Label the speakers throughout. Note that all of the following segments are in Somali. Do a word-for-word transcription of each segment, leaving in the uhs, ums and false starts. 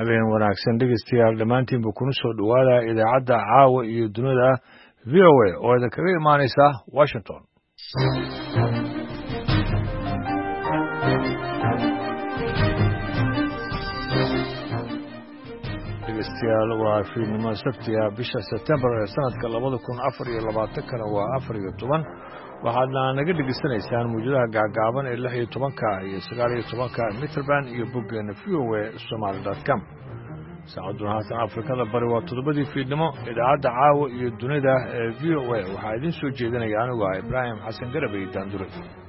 Speaker 1: habeen wanaagsan dhegeystayaal dhammaantiinba kuna soo dhowaada idaacadda caawa iyo dunida v o a oo idinkaga imaanaysa washington dhegeystayaal waa fiidnimo sabtiga bisha sebtembar ee sanadka labada kun afar iyo labaatankana waa afar iyo toban waxaadna naga dhegeysanaysaan mawjadaha gaagaaban ee lix iyo tobanka iyo sagaal iyo tobanka mitrband iyo boggeena v o a somaali dot com saacaduna haatan afrikada bari waa toddobadii fiidnimo idaacadda caawa iyo dunida ee v o a waxaa idiin soo jeedinaya anigu ah ibraahim xasan garabay daandure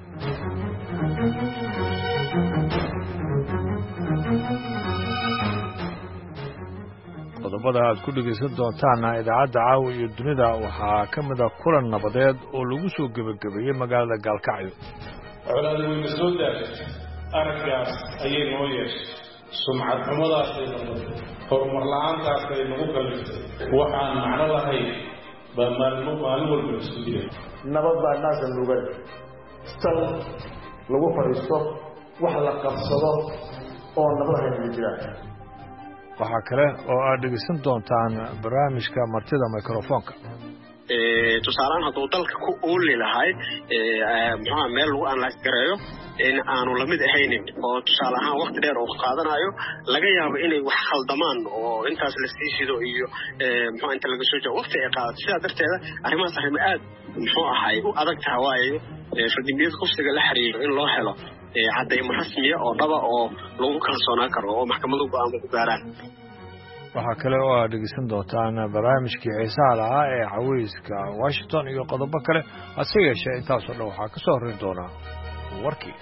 Speaker 1: qodobada aad ku dhegaysan doontaana idaacadda caawa iyo dunida waxaa ka mida kulan nabadeed oo lagu soo gebagabeeyey magaalada gaalkacyo
Speaker 2: colaada wayna soo daagay araggaas ayay noo yeeshay sumcad xumadaasay noqotay horumar la-aantaasay nagu kaliftay waxaan macno lahayn baa maalmo maalin walba isku jiray
Speaker 3: nabad baa naasan lugan sal lagu fadhiisto wax la qabsado oo nabad hayna jiraan
Speaker 1: waxaa kale oo aad dhegeysan doontaan barnaamijka martida microfoonka
Speaker 4: tusaalehaan hadduu dalka ku ooli lahay muxuha meel lagu analyse gareeyo in aanu lamid ahaynin oo tusaale ahaan wakti dheer oo qaadanayo laga yaabo inay wax khaldamaan oo intaas la sii shido iyo muxua inta laga soo jao wakti ay qaadato sidaa darteeda arrimahaas arrimo aad muxuu ahay u adag taha waayo fardimiyada kufsiga la xiriiro in loo helo caddaymo rasmiya oo dhaba oo lagu kalsoonaan karo oo maxkamadu go-aamo ku gaaraan
Speaker 1: waxaa kale oo aad dhegeysan doontaan barnaamijkii xiisaha lahaa ee caweyska washington iyo qodobo kale hase yeeshee intaasoo dhan waxaa ka soo horreyn doonaa warkii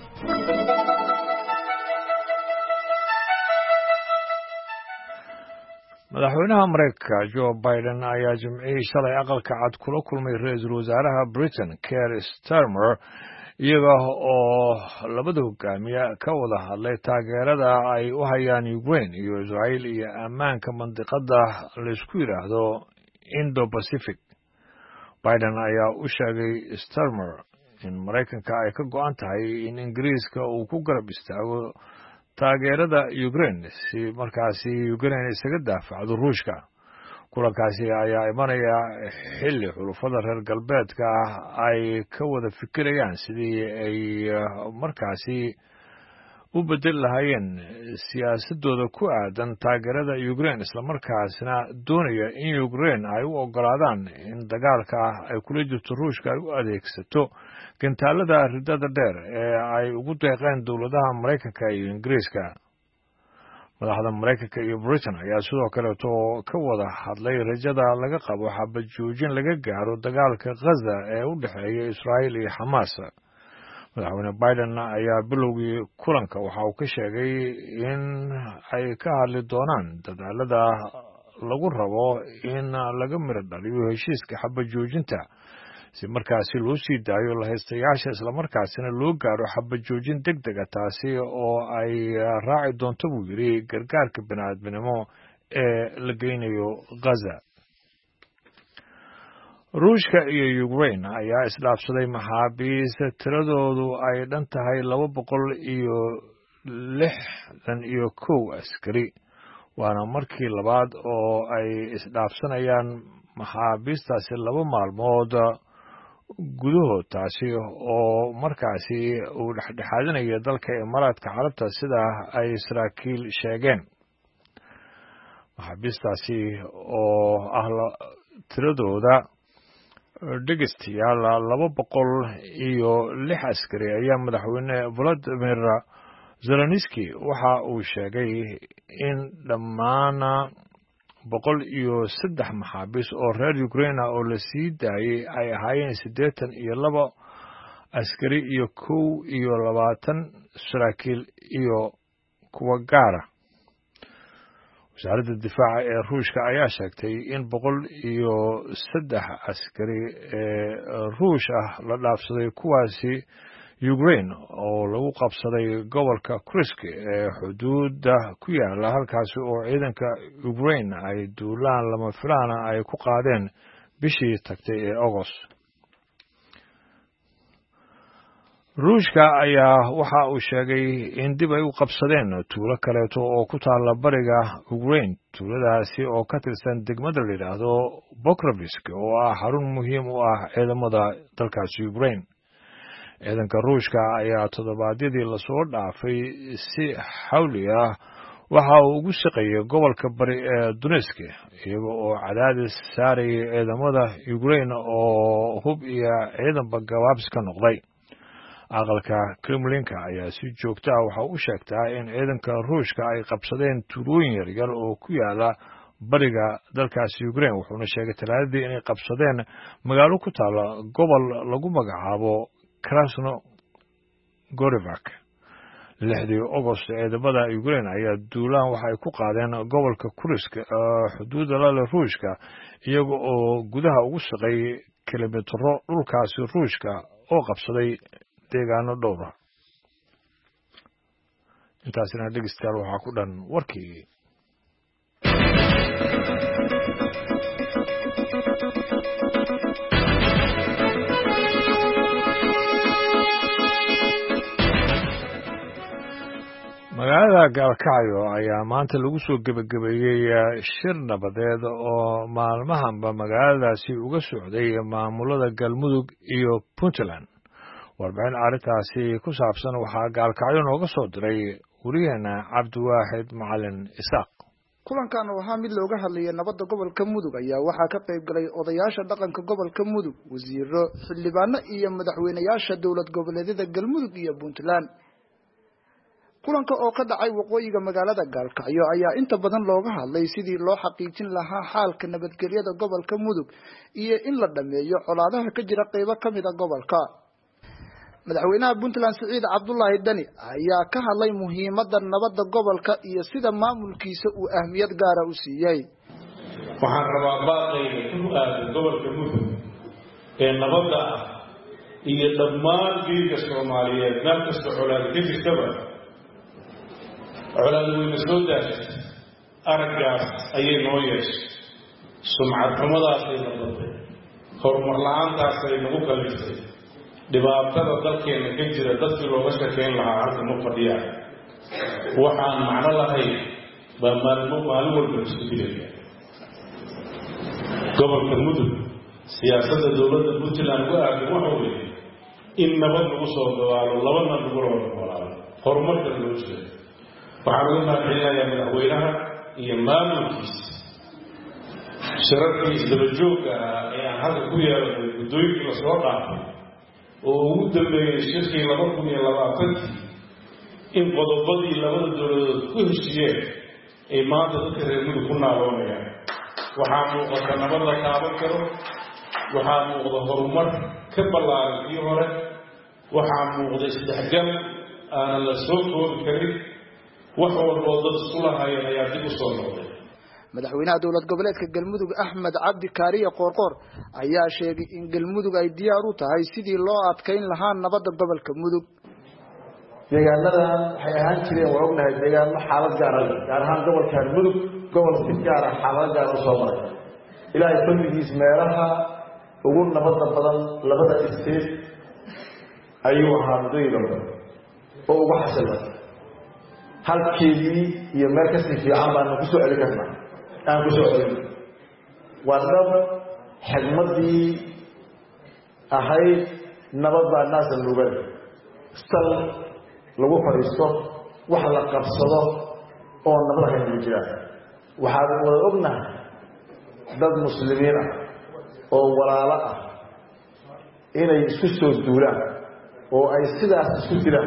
Speaker 1: madaxweynaha maraykanka joe biden ayaa jimcihii shalay aqalka cad kula kulmay ra-iisul wasaaraha britain keir starmer iyaga oo labada hogaamiye ka wada hadlay taageerada ay u hayaan ukraine iyo israa'iil iyo ammaanka mandiqada laysku yidhaahdo indo pacific biden ayaa u sheegay starmer in maraykanka ay ka go-an tahay in ingiriiska uu ku garab istaago taageerada ukraine si markaasi ukraine isaga daafacdo ruushka kulankaasi ayaa imanaya xilli xulufada reer galbeedka ah ay ka wada fikirayaan sidii ay markaasi u bedeli lahaayeen siyaasadooda ku aadan taageerada ukraine islamarkaasna doonaya in ukraine ay u ogolaadaan in dagaalka ay kula jirto ruushka ay u adeegsato gantaalada ridada dheer ee ay ugu deeqeen dowladaha maraykanka iyo ingiriiska madaxda maraykanka iyo britain ayaa sidoo kaleeto ka wada hadlay rajada laga qabo xabad joojin laga gaaro dagaalka ghaza ee u dhexeeya israa'iil iyo xamaas madaxweyne biden ayaa bilowgii kulanka waxa uu ka sheegay in ay ka hadli doonaan dadaalada lagu rabo in laga miro dhaliyo heshiiska xabad joojinta si markaasi loo sii daayo lahaystayaasha islamarkaasina loo gaaro xabad joojin deg dega taasi oo ay raaci doonto buu yidhi gargaarka bini'aadminimo ee la geynayo ghaza ruushka iyo ukraine ayaa isdhaafsaday maxaabiis tiradoodu ay dhan tahay laba boqol iyo lixdan iyo kow askari waana markii labaad oo ay isdhaafsanayaan maxaabiistaasi laba maalmood gudahood taasi oo markaasi uu dhexdhexaadinaya dalka imaaraadka carabta sida ay saraakiil sheegeen maxaabiistaasi oo ah tiradooda dhegeystayaal laba boqol iyo lix askari ayaa madaxweyne volodimir zelenski waxa uu sheegay in dhammaan boqol iyo saddex maxaabiis oo reer ukraine oo la sii daayey ay ahaayeen siddeetan iyo laba askari iyo kow iyo labaatan saraakiil iyo kuwa gaara wasaaradda difaaca ee ruushka ayaa sheegtay in boqol iyo saddex askari ee ruush ah la dhaafsaday kuwaasi ukraine oo lagu qabsaday gobolka kursk ee xuduudda ku yaala halkaasi oo ciidanka ukraine ay duulaan lama filaana ay ku qaadeen bishii tagtay ee agost ruushka ayaa waxa uu sheegay in dib ay u qabsadeen tuulo kaleeto oo ku taalla bariga Ukraine tuuladaasi oo ka tirsan degmada la yidhaahdo Pokrovsk oo ah xarun muhiim u ah ciidamada dalkaasi Ukraine ciidanka ruushka ayaa toddobaadyadii lasoo dhaafay si xawli ah waxa uu ugu shaqeeyay gobolka bari ee Donetsk iyaga oo cadaadis saarayay ciidamada Ukraine oo hub iyo ciidanba gabaabsi ka noqday aqalka Kremlinka ayaa si joogto ah waxa uu sheegtaa in ciidanka ruushka ay qabsadeen tuulooyin yaryar oo ku yaala bariga dalkaasi Ukraine wuxuuna sheegay talaadadii inay qabsadeen magaalo ku taala gobol lagu magacaabo Krasnogorivka lixdii August ciidamada Ukraine ayaa duulaan waxa ay ku qaadeen gobolka Kursk xuduudda la leh ruushka iyaga oo gudaha ugu shaqay kilomitro dhulkaasi ruushka oo qabsaday deegaano dhowr ah intaasina dhegeystayaal waxaa ku dhan warkii magaalada Gaalkacyo ayaa maanta lagu soo gebagabeeyey shir nabadeed oo maalmahanba magaaladaasi uga socday maamulada Galmudug iyo Puntland warbixin arrintaasi ku saabsan waxaa Gaalkacyo nooga soo diray wariyaheena Cabdiwaaxid Macalin Isaaq
Speaker 5: kulankan waxaa mid looga hadlayay nabadda gobolka Mudug ayaa waxaa ka qayb galay odayaasha dhaqanka gobolka Mudug wasiiro xildhibaano iyo madaxweynayaasha dawlad goboleedyada Galmudug iyo Puntland kulanka oo ka dhacay waqooyiga magaalada Gaalkacyo ayaa inta badan looga hadlay sidii loo xaqiijin lahaa xaalka nabadgelyada gobolka Mudug iyo in la dhameeyo colaadaha ka jira qaybo kamid ah gobolka madaxweynaha Puntland Siciid Cabdullaahi Dani ayaa ka hadlay muhiimadda nabadda gobolka iyo sida maamulkiisa uu ahmiyad gaar ah u siiyay
Speaker 2: waxaan rabaa baaqayga ku aadan gobolka Mudug ee nabadda iyo dhammaan geeska Soomaaliyeed meel kasta colaad ka jirtaba colaad weyna soo daashay araggaas ayay noo yeeshay sumcad xumadaasay noqotay horumar la-aantaasay nagu kaliftay dhibaatada dalkeena ka jira dadkii looga sheekeyn lahaa halka ma fadhiyaan waxaan macno lahayn baa maalmo maalin walba isku dilaya gobolka Mudug siyaasadda dowladda Puntland ugu aadan waxa weeye in nabad lagu soo dabaalo labana lagu walaalo horumarka loo jeedo waxaan uga mahadcelinayaa madaxweynaha iyo maamulkiisa shirarkii isdabajoogga ahaa ee aan halka ku yeelanay guddooyinkii lasoo dhaafay oo ugu dambeeyey shirkii laba kun iyo labaatankii in qodobadii labada dowladood ku heshiiyeen ay maanta dadka reer Mudug ku naaloonayaan waxaa muuqata nabad la taaban karo waxaa muuqda horumar ka ballaaran kii hore waxaa muuqda isdhexgal aanan la soo koobi karin wax walboo dad isku lahaayeen ayaa dib u soo noqday
Speaker 5: madaxweynaha dowlad goboleedka Galmudug Axmed Cabdi Kaariye Qoorqoor ayaa sheegay in Galmudug ay diyaar u tahay sidii loo adkeyn lahaa nabadda gobolka Mudug
Speaker 3: deegaanada waxay ahaan jireen waa ognahay deegaano xaalad gaar ah gaar ahaan gobolka Mudug gobol si gaar ah xaalad gaar ah soo maray ilaahay fadligiis meelaha ugu nabadda badan labada isteed ayuu ahaa muddo oo ugu xasilay halkeedii iyo meel ka sii fiican baan ku soo celin karnaa aan ku soo celin waa dhab xigmadii ahayd nabad baa naasal lugan sal lagu fariisto wax la qabsado oo nabad ka jiraan waxaan wada ognahay dad muslimiin ah oo walaalo ah inay isku soo duulaan oo ay sidaas isku dilaan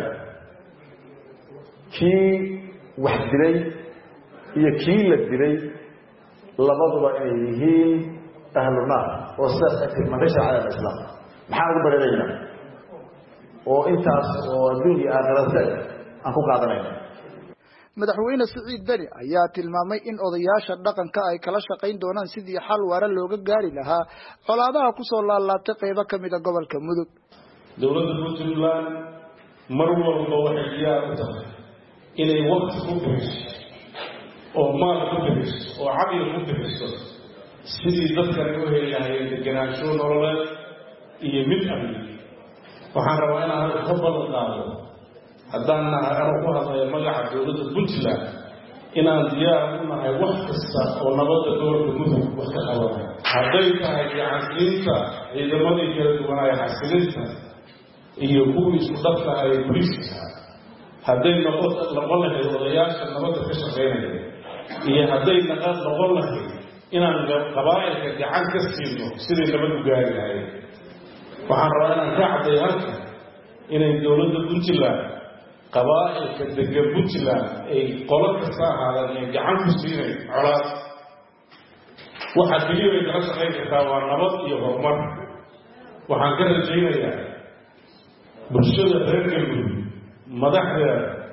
Speaker 3: kii wax dilay iyo kii la dilay labaduba ay yihiin ahlu naar oo sidaas ay tilmaantay shareecada islaamka maxaa ugu bareeraynaa oo intaas oo adduunka aakhirada aan ku qaadanayna
Speaker 5: madaxweyne Siciid Dani ayaa tilmaamay in odayaasha dhaqanka ay kala shaqayn doonaan sidii xal waara looga gaari lahaa colaadaha ku soo laalaatay qaybo kamid ah gobolka Mudug
Speaker 2: dowladda Puntland mar walba waxay diyaar u tahay inay waqti ku bixiso oo maal ku bixiso oo caqli ku bixiso sidii dadkan u heli lahaayeen degenaansho nololeed iyo mid amni waxaan rabaa inaan halka ka ballan qaado haddaan nahay anuu ku hadlaya magaca dowladda puntland inaan diyaar u nahay wax kasta oo nabadda gobolka mudug wax ka qabanaya hadday tahay gacansiinta ciidamadii kala duwanaaye xasilinta iyo kuwii isku dhabka ay boliiska hadday noqon noqon lahayd odayaasha nabadda ka shaqaynaya iyo hadday naqad noqon lahayd inaan qabaa'ilka gacan ka siino sidii nabad u gaari lahayd waxaan rabaa inaan ka cadday halka inay dowladda puntland qabaa'ilka degan puntland ay qolo kasta ahaadaan inay gacan ku siinay colaad waxa keliya ay kala shaqayn kartaa waa nabad iyo horumar waxaan ka rajaynayaa bulshada reer galmudug madaxda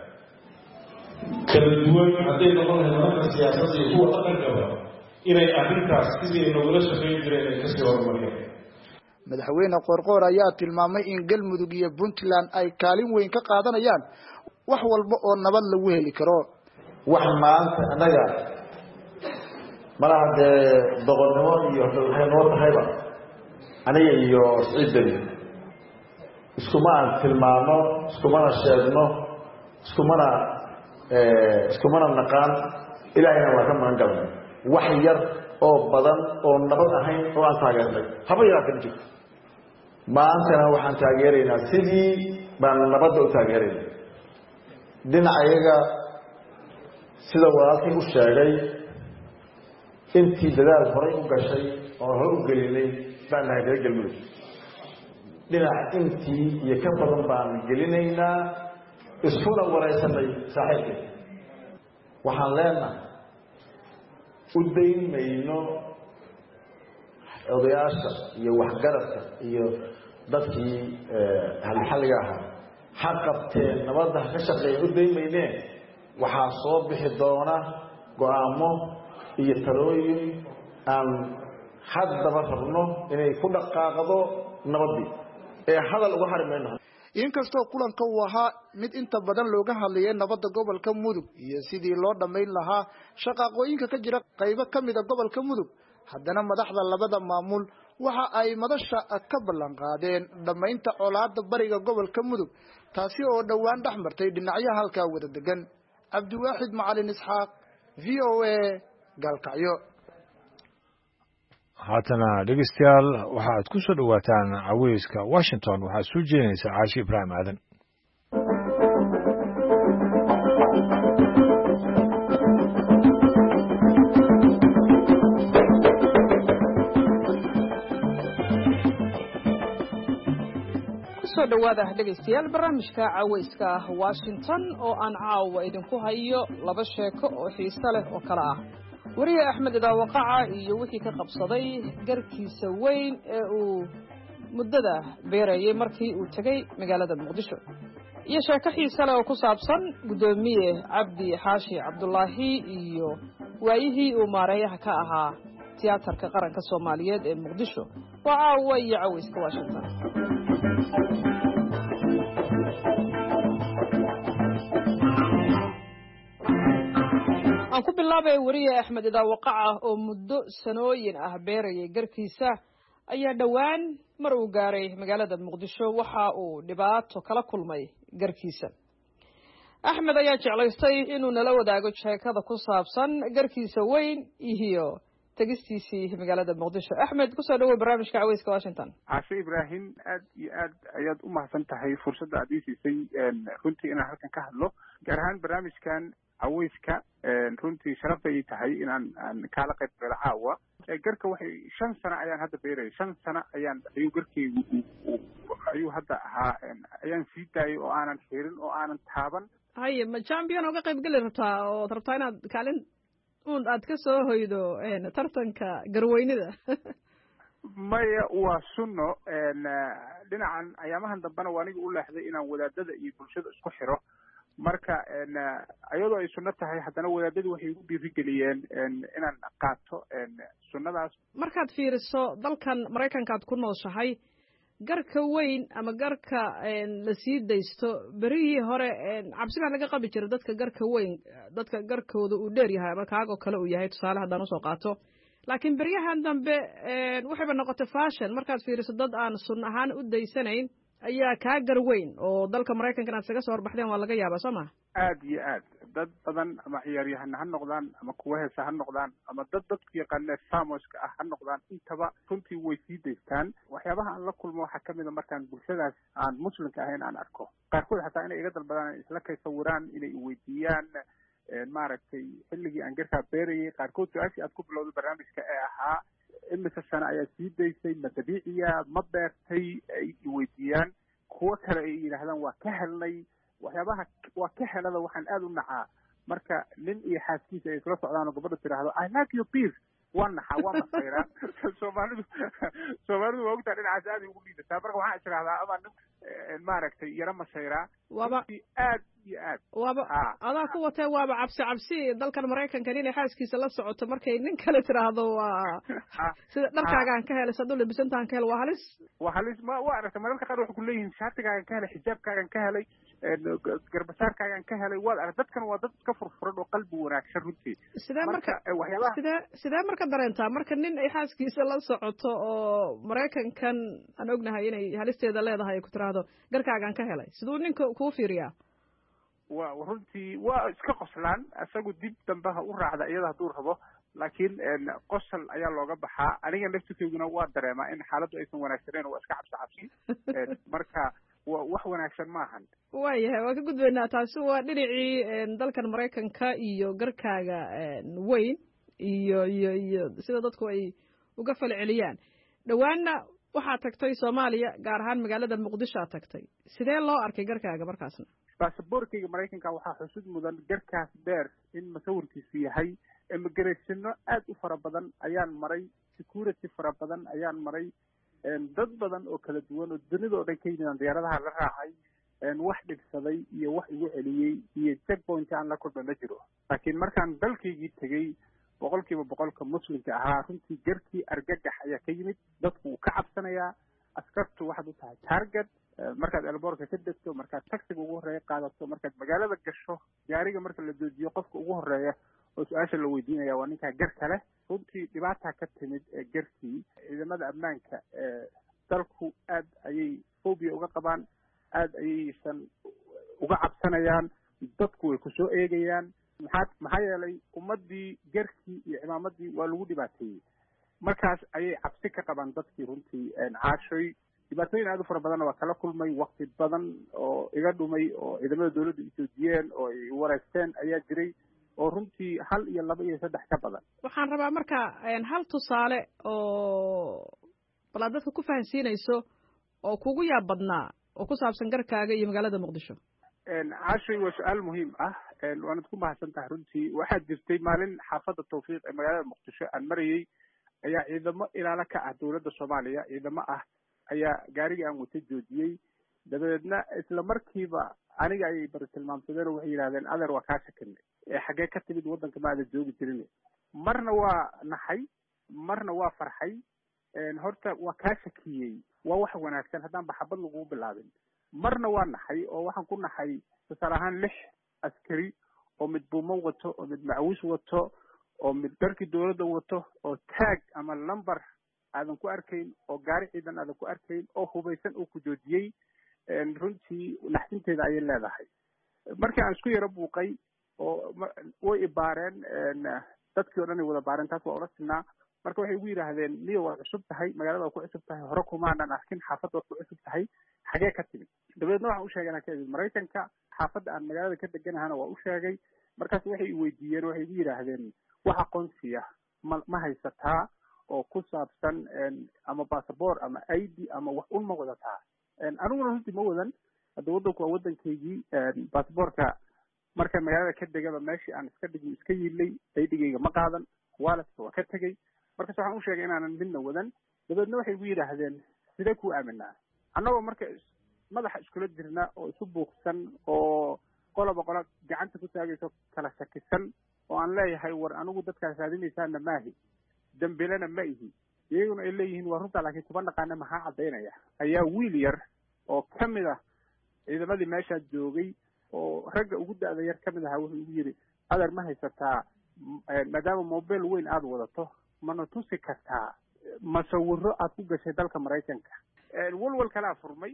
Speaker 2: kala duwan hadday noqon lahayd madaxda siyaasadda iyo kuwa dhaqankaba inay arrintaas sidii nagula shaqayn jireen ay kasii horumariyeen
Speaker 5: madaxweyne qoorqoor ayaa tilmaamay in galmudug iyo puntland ay kaalin weyn ka qaadanayaan wax walba oo nabad lagu heli karo
Speaker 3: wax maanta annaga malaha dee doqonnimo iyo waxay noo tahayba aniga iyo siciidani iskuma aan tilmaano iskumana sheegno iskumana iskumana naqaan ilaahayna waa ka magan galnay wax yar oo badan oo nabad ahayn oo aan taageernay haba yaraatana jirto maantana waxaan taageeraynaa sidii baan nabadda u taageeraynay dhinacayaga sida walaalkii u sheegay intii dadaal horay u gashay oo hore u gelinay baan nahay reer galmudug dhinaca intii iyo ka badan baan gelinaynaa iskuna waraysanay saaxiibkay waxaan leenahay u dayn mayno odayaasha iyo waxgaradka iyo dadkii halxalliga ahaa ha qabteen nabadda ha ka shaqeeya u dayn maynee waxaa soo bixi doona go-aamo iyo talooyin aan haddaba rabno inay ku dhaqaaqdo nabaddii ee hadal uga hari mayno
Speaker 5: inkastoo kulanka uu ahaa mid inta badan looga hadlayay nabadda gobolka mudug iyo sidii loo dhammayn lahaa shaqaaqooyinka ka jira qaybo ka mida gobolka mudug haddana madaxda labada maamul waxa ay madasha ka ballan qaadeen dhammaynta colaadda bariga gobolka mudug taasi oo dhowaan dhex martay dhinacyaha halkaa wada degan cabdiwaaxid macalin isxaaq v o a gaalkacyo
Speaker 1: haatana dhegeystayaal waxaad ku soo dhowaataan caweyska washington waxaad soo jeedinaysaa caashi ibraahim aadan
Speaker 6: kusoo dhawaada dhegeystayaal barnaamijka caweyska washington oo aan caawa idinku hayo laba sheeko oo xiiso leh oo kala ah wariye axmed idaawaqaca iyo wixii ka qabsaday garkiisa weyn ee uu muddada beerayay markii uu tegey magaalada muqdisho iyo sheeko xiise leh oo ku saabsan guddoomiye cabdi xaashi cabdulaahi iyo waayihii uu maareeyaha ka ahaa tiyaatarka qaranka soomaaliyeed ee muqdisho waa caawa iyo caweyska washington aan ku bilaabay wariye axmed idaawaqaca oo muddo sanooyin ah beerayay garkiisa ayaa dhowaan mar uu gaaray magaalada muqdisho waxa uu dhibaato kala kulmay garkiisa axmed ayaa jeclaystay inuu nala wadaago sheekada ku saabsan garkiisa weyn iyo tegistiisii magaalada muqdisho axmed kusoo dhawow barnaamijka caweyska washington
Speaker 7: caashe ibraahim aad iyo aad ayaad u mahadsan tahay fursadda aad ii siisay runtii inaan halkan ka hadlo gaar ahaan barnaamijkan caweyska runtii sharaf ayay tahay inaan aan kaala qayb galo caawa garka waxay shan sano ayaan hadda beerayay shan sano ayaan ayuu garkeygu ayuu hadda ahaa ayaan sii daayay oo aanan xirin oo aanan taaban
Speaker 6: haye ma champion oga qayb geli rabtaa ood rabtaa inaad kaalin un aad ka soo hoydo tartanka garweynida
Speaker 7: maya waa sunno dhinacan ayaamahan dambena waa aniga u leexday inaan wadaadada iyo bulshada isku xiro marka iyadoo ay sunno tahay haddana wadaadadu waxay igu dhiirigeliyeen inaan qaato sunnadaas
Speaker 6: markaad fiiriso dalkan maraykanka aad ku nooshahay garka weyn ama garka la sii daysto berihii hore cabsi baa laga qabi jira dadka garka weyn dadka garkooda uu dheer yahay ama kaagoo kale uu yahay tusaale haddaan usoo qaato laakiin beryahan dambe waxayba noqotay fashion markaad fiiriso dad aan sun ahaan u daysanayn ayaa kaa garweyn oo dalka maraykanka inaad isaga soo horbaxdeen waa laga yaabaa soo ma
Speaker 7: aad iyo aad dad badan ama ciyaaryahana ha noqdaan ama kuwa heesa ha noqdaan ama dad dadku yaqaanee samoska ah ha noqdaan intaba runtii way sii daystaan waxyaabaha aan la kulmo waxaa kamid a markaan bulshadaas aan muslimka ahayn aan arko qaarkood xataa inay iga dalbadaan isla kay sawiraan inay iweydiiyaan maaragtay xilligii aan garkaa beerayay qaarkood su-aashii aad ku bilowday barnaamijka ee ahaa imise sano ayaa sii daysay ma dabiiciya ma beertay ay iweydiiyaan kuwo kale ay yidhaahdaan waa ka helnay waxyaabaha waa ka helada waxaan aada u nacaa marka nin iyo xaaskiisa ay isla socdaan oo gabadha tiraahdo I like your beer waa naxaa waa masayraa soomaalidu soomaalidu waa ogtaa dhinacaas aada ugu liidataa marka waxaan israahdaa ama nin maaragtay yaro masayraa
Speaker 6: waaba
Speaker 7: aad iyo aad
Speaker 6: waaba adaa ku watee waaba cabsi cabsi dalkan maraykanka inay xaaskiisa la socoto markay nin kale tiraahdo waa sida dharkaagaan ka helay saduu labisantaan ka helay waa halis
Speaker 7: waa halis ma waa aragtay mararka qaar waxay ku leeyihiin shaartigaagan ka helay xijaabkaagan ka helay garbasaarkaagan ka helay waad arag dadkan waa dad iska furfuran oo qalbi wanaagsan runtii
Speaker 6: sidee marka waxyaabaha sidee sidee marka dareentaa marka nin ay xaaskiisa la socoto oo maraykankan aan ognahay inay halisteeda leedahay ay ku tiraahdo garkaagaan ka helay siduu ninka kuu fiiriyaa
Speaker 7: wa runtii waa iska qoslaan isagu dib dambe ha u raacda iyada hadduu rabo laakiin qosol ayaa looga baxaa aniga naftirkeyduna waa dareemaa in xaaladdu aysan wanaagsaneyn waa iska cabsi cabsi marka wa wax wanaagsan maahan
Speaker 6: waayahay waa ka gudbaynaa taasi waa dhinacii dalkan maraykanka iyo garkaaga weyn iyo iyo iyo sida dadku ay uga falceliyaan dhowaanna waxaad tagtay soomaaliya gaar ahaan magaalada muqdisho aad tagtay sidee loo arkay garkaaga markaasna
Speaker 7: baasaboorkayga maraykanka waxaa xusud mudan garkaas dheer in masawirkiisu yahay immigrationna aad u fara badan ayaan maray security fara badan ayaan maray dad badan oo kala duwan oo dunida oo dhan ka yimidaan diyaaradaha la raacay wax dhibsaday iyo wax igu celiyey iyo checkpoint aan la kulma ma jiro laakiin markaan dalkaygii tegey boqol kiiba boqolka muslimka ahaa runtii garkii argagax ayaa ka yimid dadku wuu ka cabsanayaa askartu waxaad u tahay target markaad elboorka ka degto markaad taxiga ugu horreeya qaadato markaad magaalada gasho gaariga marka la doojiyo qofka ugu horreeya oo su-aasha la weydiinaya waa ninkaa garka leh runtii dhibaataa ka timid ee garkii ciidamada ammaanka ee dalku aad ayay phobia uga qabaan aad ayaysan uga cabsanayaan dadku way kusoo eegayaan maxaa maxaa yeelay ummaddii garkii iyo cimaamadii waa lagu dhibaateeyey markaas ayay cabsi ka qabaan dadkii runtii caashoy dhibaatooyin aad u fara badanna waa kala kulmay wakti badan oo iga dhumay oo ciidamada dawladda ijoojiyeen oo ay wareysteen ayaa jiray oo runtii hal iyo laba iyo saddex ka badan
Speaker 6: waxaan rabaa marka hal tusaale oo bal aad dadka ku fahansiinayso oo kugu yaab badnaa oo ku saabsan garkaaga iyo magaalada muqdisho
Speaker 7: caashay waa su-aal muhiim ah waanad ku mahadsan tahay runtii waxaa jirtay maalin xaafadda tawfiiq ee magaalada muqdisho aan marayey ayaa ciidamo ilaalo ka ah dawladda soomaaliya ciidamo ah ayaa gaarigii aan wata joojiyey dabadeedna isla markiiba aniga ayay bari tilmaamsadeen oo waxay yidhahdeen adeer waa kaa shakinay ee xaggee ka timid waddanka maada joogi jirin marna waa naxay marna waa farxay horta waa kaa shakiyey waa wax wanaagsan haddaan baxabad lagugu bilaabin marna waa naxay oo waxaan ku naxay tusaale ahaan lix askari oo mid buumo wato oo mid macawis wato oo mid dharkii dawladda wato oo taag ama lumber aadan ku arkayn oo gaari ciidan aadan ku arkayn oo hubaysan uu ku joojiyey runtii naxdinteeda ayay leedahay markii aan isku yaro buuqay oo way ibaareen dadkii o dhan ay wada baareen taas waa ula sinaa marka waxay igu yidhaahdeen miya waad cusub tahay magaalada waad ku cusub tahay hore kumaanan arkin xaafadda waad ku cusub tahay xagee ka timid dabadeedna waxaan u sheegay inaan ka imid maraykanka xaafadda aan magaalada ka deganahana waa u sheegay markaas waxay i weydiiyeen waxay igu yidhaahdeen wax aqoonsiya ma ma haysataa oo ku saabsan ama basaboor ama i d ama wax un ma wadataa aniguna runtii ma wadan hadda waddanku waa waddankaygii basaboorka marka magaalada ka degaba meeshii aan iska dhigi iska yiilay aidigayga ma qaadan waaladka waa ka tegey markaas waxaan u sheegay inaanan midna wadan dabeedna waxay igu yidhaahdeen sidee kuu aaminaa annagoo marka madaxa iskula jirna oo isu buuqsan oo qoloba qola gacanta ku taagayso kala shakisan oo aan leeyahay war anigu dadkaas raadinaysaana maahi dambilena ma ihi iyaguna ay leeyihiin waa runtaa laakiin kuma naqaana maxaa caddaynaya ayaa wiil yar oo ka mid ah ciidamadii meeshaa joogay oo ragga ugu da-da yar ka mid ahaa wuxuu igu yidhi adeer ma haysataa maadaama mobile weyn aada wadato mana tusi kartaa masawiro aad ku gashay dalka maraykanka walwal kalaa furmay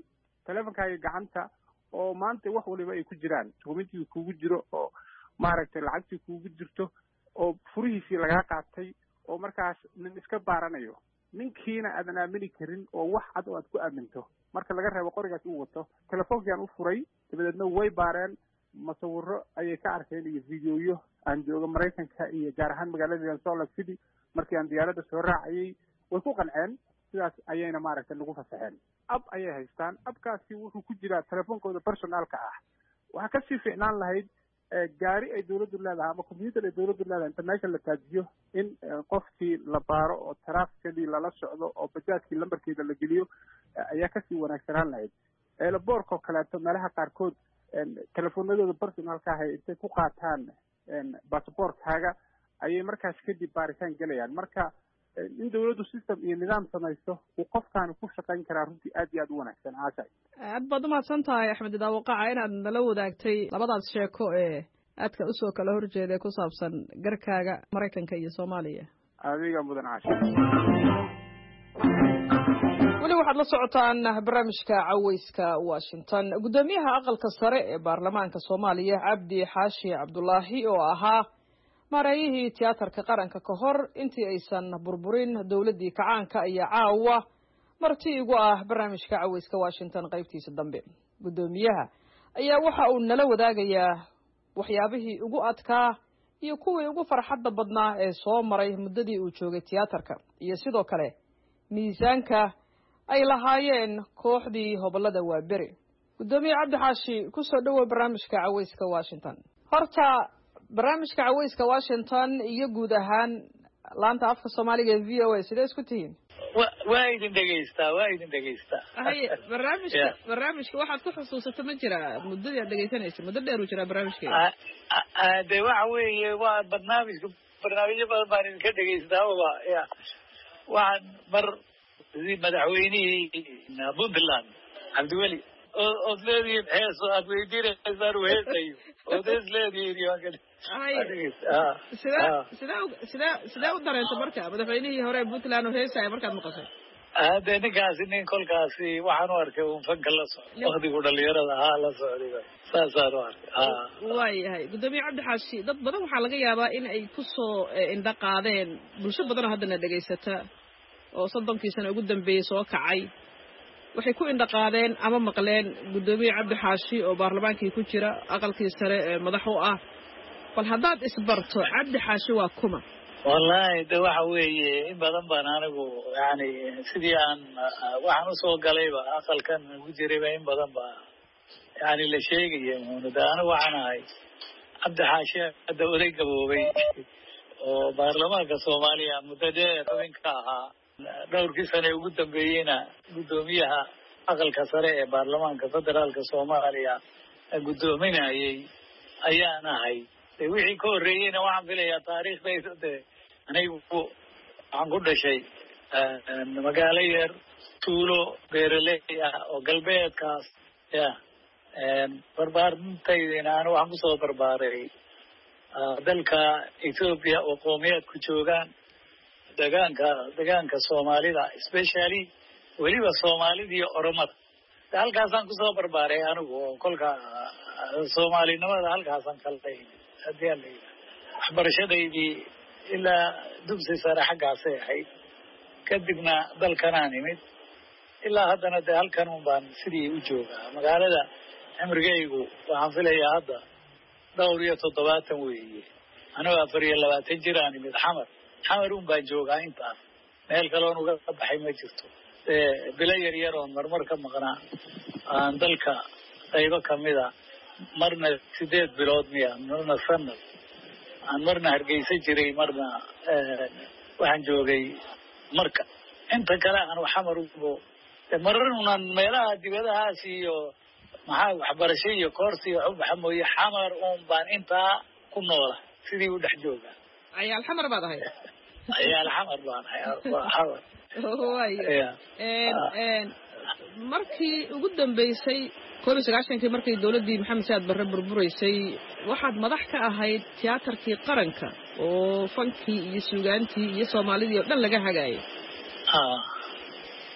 Speaker 7: teleefonkaaga gacanta oo maanta wax waliba ay ku jiraan dukumentigii kugu jiro oo maaragtay lacagtii kugu jirto oo furihiisii lagaa qaatay oo markaas nin iska baaranayo ninkiina aadan aamini karin oo wax cad oo aad ku aaminto marka laga reebo qorigaas uu wato telefoonkiiaan u furay dabadeedna way baareen masawiro ayay ka arkeen iyo videoyo aan jooga maraykanka iyo gaar ahaan magaalada Salt Lake City markii aan diyaaradda soo raacayay way ku qanceen sidaas ayayna maaragtay nagu fasaxeen ab ayay haystaan abkaasi wuxuu ku jiraa telefoonkooda personalka ah waxaa kasii fiicnaan lahayd gaari ay dawladdu leedahay ama computer ay dawladdu leedahay international la taajiyo in qofkii la baaro oo trafficadii lala socdo oo bajaajkii lambarkeeda la geliyo ayaa kasii wanaagsanaan lahayd eelaboorka oo kaleeto meelaha qaarkood telefoonadooda personalka ah intay ku qaataan basaboorkaaga ayay markaas kadib baaritaan gelayaan marka in dawladdu system iyo nidaam samaysto uu qofkaani ku shaqayn karaa runtii aad iyo aad u wanaagsan aashay
Speaker 6: aad baad umahadsan tahay axmed daawaqaca inaad nala wadaagtay labadaas sheeko ee aadka usoo kala horjeeda ku saabsan garkaaga maraykanka iyo soomaaliya
Speaker 7: adiga mudan caasha
Speaker 6: weli waxaad la socotaan barnaamijka caweyska Washington gudoomiyaha aqalka sare ee baarlamaanka Soomaaliya Cabdi Xaashi Cabdullaahi oo ahaa mareeyihii tiyaatarka qaranka ka hor intii aysan burburin dawladii kacaanka iyo caawa martii ugu ah barnaamijka caweyska Washington qaybtiisa dambe gudoomiyaha ayaa waxa uu nala wadaagayaa waxyaabihii ugu adkaa iyo kuwii ugu farxadda badnaa ee soo maray muddadii uu joogay tiyaatarka iyo sidoo kale miisaanka ay lahaayeen kooxdii hobolada Waaberi gudoomiye Cabdi Xaashi ku soo dhawo barnaamijka caweyska Washington horta barnaamijka caweyska Washington iyo guud ahaan laanta afka Soomaaliga ee V O A sidee isku tihiin
Speaker 8: waa idin dhageystaa waa idin dhageystaa
Speaker 6: hay barnaamijka barnaamijka waxaad ku xusuusato ma jira muddadii aad dhageysanaysa muddo dheer uu jira barnaamijka
Speaker 8: de waxa weeye waa barnaamijka barnaamijyo badan baan idinka dhageystaa waa ya waxaan mar madaxweynihii Puntland Cabdiweli ood leedihiin heeso aad weydiinaysaan uu heesayo ood hees leedihiin
Speaker 6: sidee u dareentay marka madaxweynihii hore Puntland oo heesaya markaad maqashay
Speaker 8: hade ninkaasi nin kolkaasi waxaan u arkay un fanka la socdo waktigu dhalinyarada ahaa la socday saasaan u arkay
Speaker 6: waayahay gudoomiye Cabdi Xaashi dad badan waxaa laga yaabaa in ay kusoo indha qaadeen bulsho badan oo haddana dhegaysata oo soddonkii sano ugu dambeeyay soo kacay waxay ku indha qaadeen ama maqleen gudoomiye Cabdi Xaashi oo baarlamaankii ku jira aqalkii sare ee madax u ah bal haddaad isbarto Cabdi Xaashi waa kuma
Speaker 8: wallahi de waxa weeye in badan baan anigu yani sidii aan waxaan usoo galayba aqalkan ugu jirayba in badan ba yani la sheegaya muunada anigu waxaan ahay Cabdi Xaashi hadda oday gaboobay oo baarlamaanka Soomaaliya muddo dheer xubinka ahaa dhowrkii sane ugu dambeeyeyna gudoomiyaha aqalka sare ee baarlamaanka federaalka Soomaaliya gudoominayay ayaan ahay wixii ka horreeyeyna waxaan filayaa taariikhdayda de anigu waxaan ku dhashay magaalo yar tuulo beeraley ah oo galbeedkaas ya barbaarintaydiina anigu waxaan kusoo barbaaray dalka Ethiopia oo qowmiyaad ku joogaan degaanka degaanka Soomaalida especially weliba Soomaalida iyo Oromada halkaasaan kusoo barbaaray anigu oo kolka Soomaalinimada halkaasaan kalay hadii la waxbarashadaydii ilaa dugsi sare xaggaasay ahayd kadibna dalkanaan imid ilaa haddana de halkan un baan sidii u joogaa magaalada cimrigaygu waxaan filayaa hadda dhowr iyo toddobaatan weeye anigoo afar iyo labaatan jir aan imid xamar xamar un baan joogaa intaas meel kaloon uga baxay ma jirto bilo yar yar oon marmar ka maqnaa aan dalka qaybo kamida marna sideed bilood miya marna sanad aan marna hargeysa jiray marna waxaan joogay marka inta kale aan xamar ugo marar unan meelaha dibadahaas iyo maxaa waxbarasho iyo koorsi iyo waxa mooye xamar un baan intaa ku noola sidii u dhex joogaa
Speaker 6: ayaal xamar baad ahay
Speaker 8: ayaal xamar baan ahay waa xamar
Speaker 6: markii ugu dambeysay koob iyo sagaashankii markii dawladdii Maxamed Saad Barre burburaysay waxaad madax ka ahayd tiyaatarkii qaranka oo fankii iyo suugaantii iyo Soomaalidii oo dhan laga hagaayay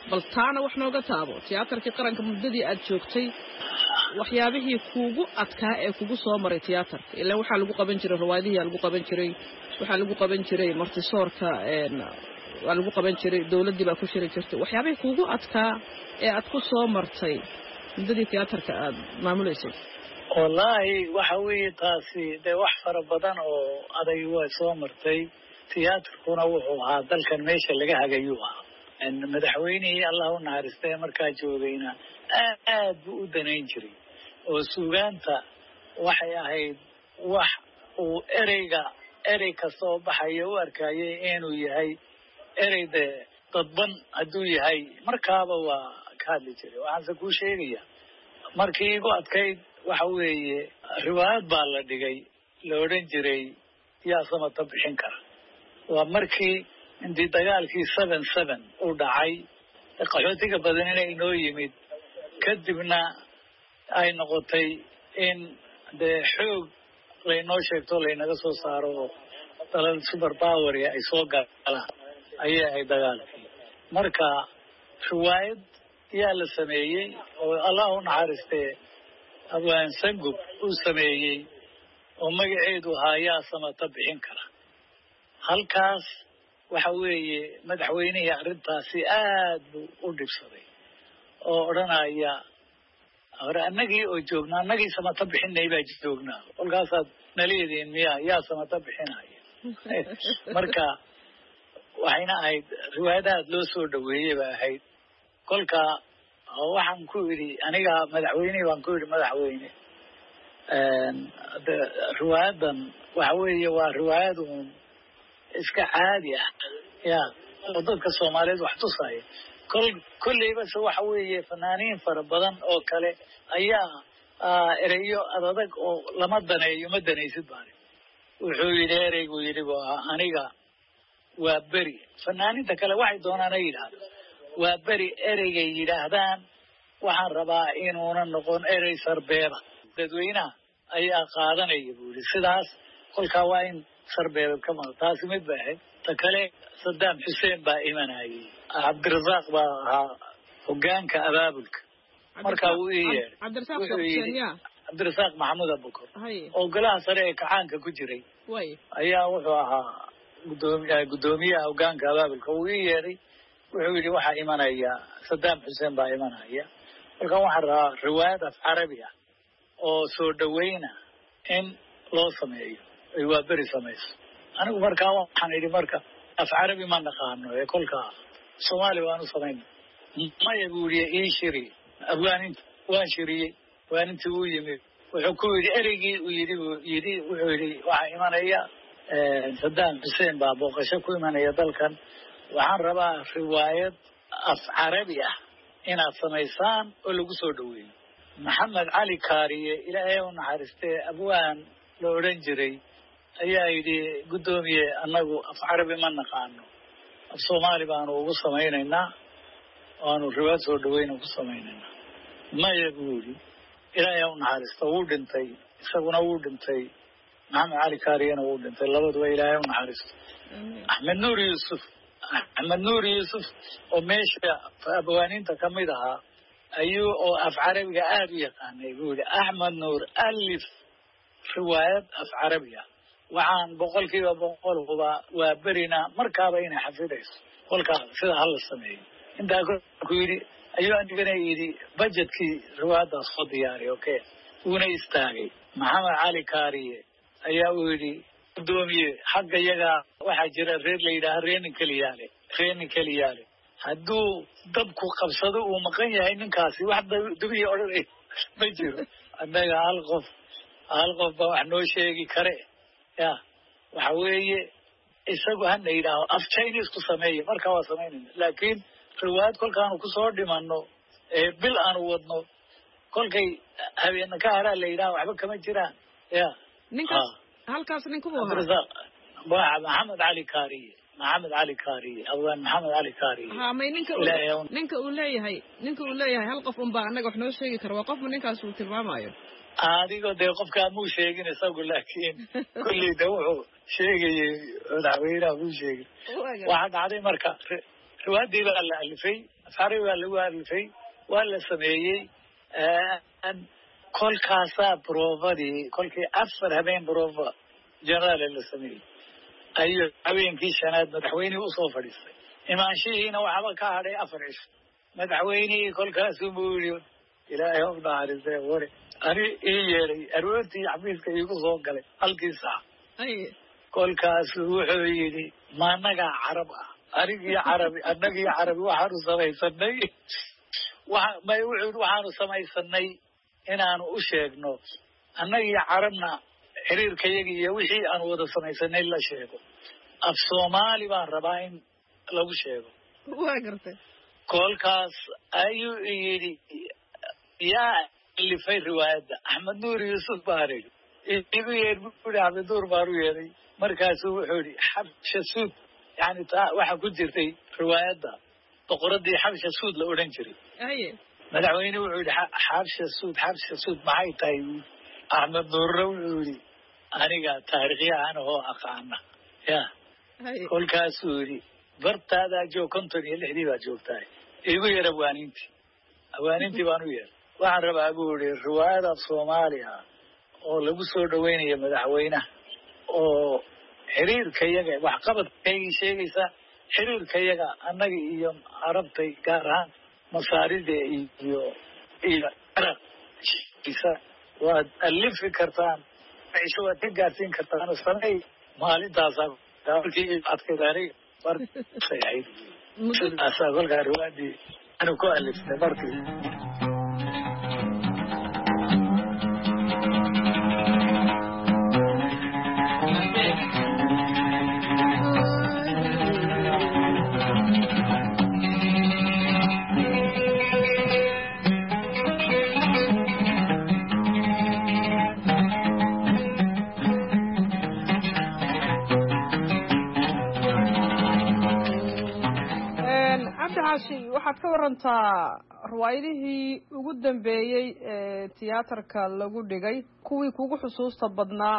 Speaker 6: bal taana wax nooga taabo tiyaatarkii qaranka muddadii aad joogtay waxyaabihii kuugu adkaa ee kugu soo maray tiyaatarka ilaa waxaa lagu qaban jiray rawaadihii lagu qaban jiray waxaa lagu qaban jiray martisoorka waa lagu qaban jiray dawladdii baa ku shiri jirtay waxyaabihii kuugu adkaa ee aad ku soo martay muddadii tiyaatarka aad maamuleysay
Speaker 8: wallaahi waxa weeye taasi dee wax fara badan oo aday waa soo martay tiyaatarkuna wuxuu ahaa dalkan meesha laga hagayuu ahaa madaxweynihii allah u naxariistay markaa joogayna aad buu u danayn jiray oo suugaanta waxay ahayd wax uu ereyga erey kastoo baxaya u arkayay inuu yahay erey dee dadban hadduu yahay markaaba waa ka hadli jiray waxaanse kuu sheegaya markii igu adkayd waxa weeye riwaayad baa la dhigay la odhan jiray yaa samata bixin kara waa markii intii dagaalkii seven seven uu dhacay qaxootiga badan inay inoo yimid kadibna ay noqotay in dee xoog laynoo sheegto laynaga soo saaro oo dalal super power ay soo galaan ayay ahayd dagaalkii marka riwaayad yaa la sameeyey oo allah u naxariistee abwaan sangub uu sameeyey oo magaceedu ahaa yaa samata bixin kara halkaas waxa weeye madaxweynihii arrintaasi aad buu u dhibsaday oo odhanaya hore annagii oo joognaa annagii samata bixinay baa joognaa kolkaasaad naleediin miya yaa samata bixinaya marka waxayna ahayd riwaayad aad loo soo dhaweeyey ba ahayd kolka waxaan ku idhi aniga madaxweynihii baan ku idhi madaxweyne riwaayadan waxa weeye waa riwaayad uun iska caadi ah ya oo dadka soomaaliyeed wax tusaya kol kolleyba se waxa weeye fanaaniin fara badan oo kale ayaa ereyo adadag oo lama daneeyo ma danaysid baani wuxuu yidhi ereygu yidhi bu ahaa aniga waa beri fanaaniinta kale waxay doonaan ay yidhaahdo waa beri ereygay yidhaahdaan waxaan rabaa inuuna noqon erey sarbeeba dadweynaha ayaa qaadanaya buu yidhi sidaas kolkaa waa in sarbeeba ka maqan taasi mid bay ahayd ta kale sadaam xuseen baa imanayay cabdirasaaq baa ahaa hogaanka abaabulka markaa wuu ii yeedhay cabdirasaaq maxamuud abukor oo golaha sare ee kacaanka ku jiray ayaa wuxuu ahaa gudoomi guddoomiyaha hogaanka abaabulka wuu ii yeedhay wuxuu yidhi waxaa imanaya sadaam xuseen baa imanaya markaa waxaan rabaa riwaayad af carabi ah oo soo dhaweyna in loo sameeyo ay waa beri samayso anigu markaa waxaan idhi marka af carabi ma naqaano ee kolkaa soomaali waanu samayna maya buu yidhi ii shiri abwaaninta waan shiriyey abwaanintii uu yimid wuxuu ku yidhi ereygii uu yidhi buu yidhi wuxuu yidhi waxaa imanaya sadaam xuseen baa booqasho ku imanaya dalkan waxaan rabaa riwaayad af carabi ah inaad samaysaan oo lagu soo dhaweeyo maxamed cali kaariye ilaahay u naxariistee abwaan la odhan jiray ayaa yidhi guddoomiye annagu af carabi ma naqaano af soomaali baanu ugu samaynaynaa waanu riwaayad soo dhaweyna ku samaynaynaa maya buu yidhi ilaahay u naxariisto wuu dhintay isaguna wuu dhintay maxamed cali kaariyena wuu dhintay labaduba ilaahay u naxariisto axmed nuur yuusuf axmed nuur yuusuf oo meesha abwaaniinta ka mid ahaa ayuu oo af carabiga aad u yaqaanay buu yidhi axmed nuur alif riwaayad af carabi ah waxaan boqol kiiba boqol huba waa berina markaaba inay xafidayso kolkaa sida hala sameeyo intaa ku yidhi ayuu anigana yidhi budgetkii riwaayaddaas soo diyaariy okay uuna istaagay maxamed cali kaariye ayaa uu yidhi guddoomiye xagga iyagaa waxaa jira reer la yidhaaha reenin keliyaale reenin keliyaale hadduu dabku qabsado uu maqan yahay ninkaasi wax dubiya odhanay ma jiro annaga hal qof hal qof baa wax noo sheegi kare ya waxa weeye isagu hana yidhaaho af chinese ku sameeya markaa waa samaynayna laakiin riwaayad kolkaanu kusoo dhimano ee bil aanu wadno kolkay habeena ka haraa la yidhaha waxba kama jiraan ya
Speaker 6: ninkaas halkaas ninkubu
Speaker 8: ahaa maxamed cali kaariye maxamed cali kaariye abwaan maxamed cali kaariye
Speaker 6: ha may ninka ninka uu leeyahay ninka uu leeyahay hal qof unbaa annaga wax noo sheegi kara waa qofma ninkaas uu tilmaamayo
Speaker 8: adigoo dee qofkaa muu sheegin isagu laakiin kulley de wuxuu sheegayey madaxweynaha muu sheegin waxaa dhacday marka riwaayadii baa la alifay afcari waa lagu alifay waa la sameeyey kolkaasaa broofadii kolkii afar habeen broofa generaale la sameeyey ayuu habeenkii shanaad madaxweynihii usoo fadhiistay imaanshihiina waxba ka hadhay afar cisho madaxweynihii kolkaasuu buu yidhi ilaahay u naxariistay wari ani ii yeedhay aroortii xafiiska iigu soo galay halkii saac kolkaasuu wuxuu yidhi ma annagaa carab ah anigii carabi annagii carabi waxaanu samaysanay may wuxuu yidhi waxaanu samaysanay inaanu u sheegno annagii carabna xiriirkayagii iyo wixii aanu wada samaysanay la sheego af soomaali baan rabaa in lagu sheego
Speaker 6: waa gartay
Speaker 8: kolkaas ayuu yidhi yaa alifay riwaayadda axmed nuur yuusuf baan idhi igu yeer buu yidhi axmed nuur baan u yeeday markaasuu wuxuu yidhi xabsha suud yani taa waxa ku jirtay riwaayadda boqoradii xabsha suud la odhan jiray madaxweyne wuxuu yidhi xabsha suud xabsha suud maxay tahay axmed nuurna wuxuu yidhi aniga taariikhyahan oo aqaana ya kolkaasuu yidhi bartaadaa joog konton iyo lixdii baad joogtahay igu yeer awaanintii awaanintii baan u yeeray waxaan rabaa buu yidhi riwaayada soomaaliya oo lagu soo dhaweynayo madaxweynaha oo xiriirka yaga waxqabadkaygii sheegaysa xiriirka yaga annaga iyo carabtay gaar ahaan masaarida iyo iyo arabisa waad alifi kartaan cisho waad ka gaarsiin kartaan samey maalintaasaa markii adkaydaanay markay ahayd muddadaasaa kolkaa riwaayadii anu ku aliftay markii
Speaker 6: waxaad ka warantaa riwaayadihii ugu dambeeyey ee tiyaatarka lagu dhigay kuwii kugu xusuusta badnaa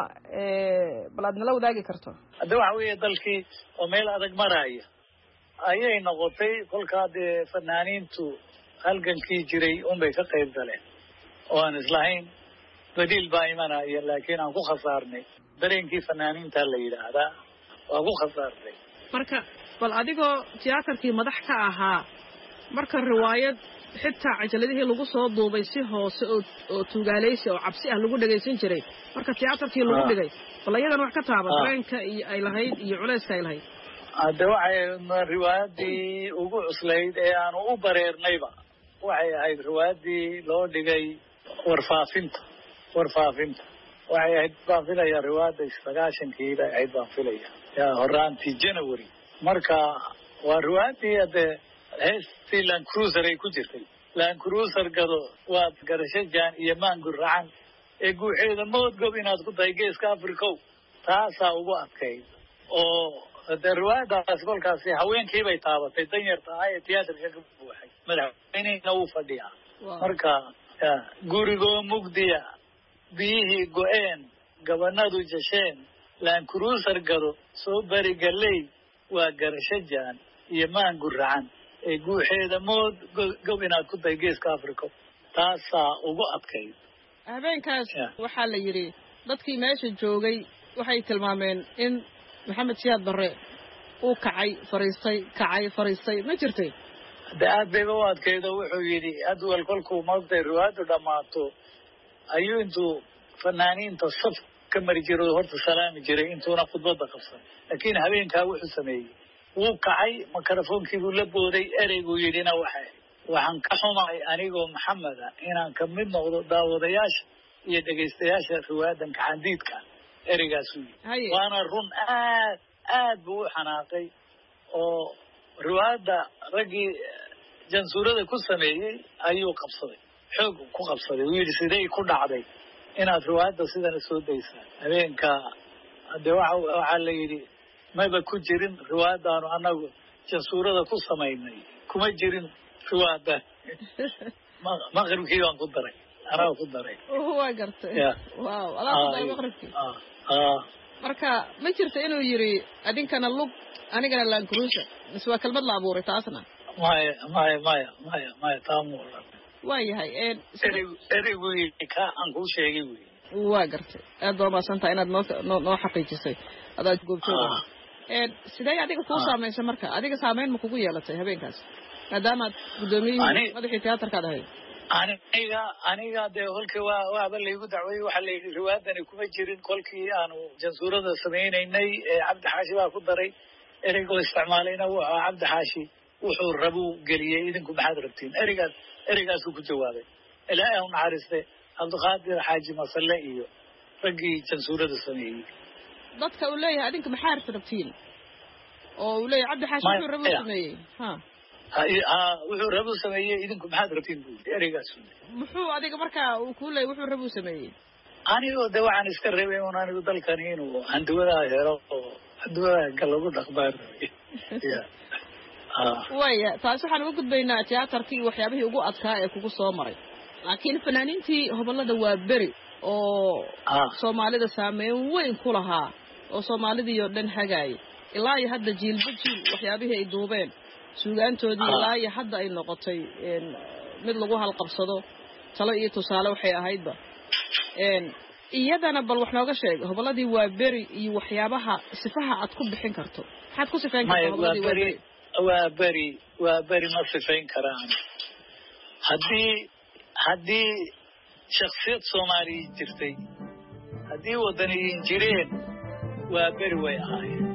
Speaker 6: bal aad nala wadaagi karto
Speaker 8: hadda waxa weeye dalkii oo meel adag maraya ayay noqotay kolkaa dee fanaaniintu halgankii jiray unbay ka qayb galeen oo aan islahayn badiil baa imanaya laakiin aan ku khasaarnay dareenkii fanaaniinta la yidhaahdaa waa ku khasaarnay
Speaker 6: marka bal adigoo tiyaatarkii madax ka ahaa marka riwaayad xitaa cajaladihii lagu soo duubay si hoose oo oo tuugaalaysi oo cabsi ah lagu dhagaysan jiray marka tiyaatarkii lagu dhigay bal iyadana wax ka taaba dareenka iyo ay lahayd iyo culayska ay lahayd
Speaker 8: hadda waxay riwaayadii ugu cuslayd ee aanu u bareernayba waxay ahayd riwaayadii loo dhigay warfaafinta warfaafinta waxay ahayd baan filaya riwaayadda sagaashankii bay ahayd baan filaya yaa horaantii January marka waa riwaayadii hadde heestii Land Cruiser ay ku jirtay Land Cruiser gado waa garasho jaan iyo maangur racan ee guuxeeda moodgob inaad ku tahay geeska Afrika taasaa ugu adkayd oo hadde riwaayadaas kolkaasi haweenkii bay taabatay danyarta ah ee tiyaatarka ka buuxay madaxweynihina uu fadhiyaa marka gurigoo mugdiya biyihii go-een gabanadu jasheen Land Cruiser gado soo bari galey waa garasho jaan iyo maangur racan ee guuxeeda mood gob inaad ku tahay geeska Afrika taasaa ugu adkayd
Speaker 6: habeenkaas waxaa la yidhi dadkii meesha joogay waxay tilmaameen in maxamed siyaad barre uu kacay fariistay kacay fariistay ma jirtay
Speaker 8: de aad bay u adkaydo wuxuu yidhi adwal kolkuu maogtay riwaayaddu dhammaato ayuu intuu fanaaniinta saf ka mari jiray horta salaami jiray intuuna khudbadda qabsan laakiin habeenkaa wuxuu sameeyey wuu kacay makarafonkii buu la booday ereyguu yidhina waxay waxaan ka xumahay anigoo maxameda inaan ka mid noqdo daawadayaasha iyo dhegaystayaasha riwaayadan kaxandiidka ereygaasuu yidhi waana run aad aad buu u xanaaqay oo riwaayadda raggii jansuurada ku sameeyey ayuu qabsaday xoog ku qabsaday wuu yidhi sidey ku dhacday inaad riwaayadda sidana soo daysaan habeenka de waxaa la yidhi maba ku jirin riwaayadaanu annagu jansuurada ku samaynay kuma jirin riwaayada maqribkii baan ku daray anaa ku daray
Speaker 6: waa gartay waaw alaa ku daray maqribkii marka ma jirta inuu yidhi adinkana lug anigana Land Cruiser mise waa kelmad la abuuray taasna
Speaker 8: maya maya maya maya maya taamu
Speaker 6: waayahay
Speaker 8: erig erigu ka aan kuu sheegay wey
Speaker 6: waa gartay aad baa maasantaa inaad noo noo xaqiijisay adaad goobjooga sidee adiga kuu saameysay marka adiga saameyn ma kugu yeelatay habeenkaas maadaama aad guddoomiyihii madaxii tiyaatarkaad ahayd
Speaker 8: aniga aniga dee kolkii waa waaba laygu dacwayey waxaa layidhi riwaayadani kuma jirin kolkii aanu jansuurada samaynaynay cabdi xaashi baa ku daray ereygo isticmaalayna wuxuu cabdi xaashi wuxuu rabuu geliyey idinku maxaad rabtiin ereygaas ereygaasuu ku jawaabay ilaahay u naxariiste cabdiqaadir xaaji masalle iyo raggii jansuurada sameeyey
Speaker 6: dadka uu leeyahay adinka maxaad rabtiin oo uu leeyahay cabdi xaashi wuxuu rabuu sameeyey ha
Speaker 8: ha wuxuu rabuu sameeyey idinku maxaad rabtiin buu ereygaas
Speaker 6: muxuu adiga markaa uu ku leeyahay wuxuu rabuu sameeyey
Speaker 8: anigoo de waxaan iska rabay un anigu dalkani inuu handuwadaa helo oo handuwadaa lagu dhaqbaan
Speaker 6: waya taas waxaan uga gudbaynaa tiyaatarkii iyo waxyaabihii ugu adkaa ee kugu soo maray laakiin fanaaniintii hobolada waa beri oo soomaalida saameyn weyn ku lahaa oo soomaalidii oo dhan hagaayay ilaa iyo hadda jiilba jiil waxyaabihii ay duubeen suugaantoodii ilaa iyo hadda ay noqotay mid lagu halqabsado talo iyo tusaale waxay ahaydba iyadana bal wax nooga sheeg hoboladii waa beri iyo waxyaabaha sifaha aad ku bixin karto maxaad ku sifayn kartaa hoboladii waa beri
Speaker 8: waa beri waa beri ma sifayn karaan haddii haddii shaksiyad soomaaliya jirtay haddii wadaniyiin jireen waa beri way ahaayeen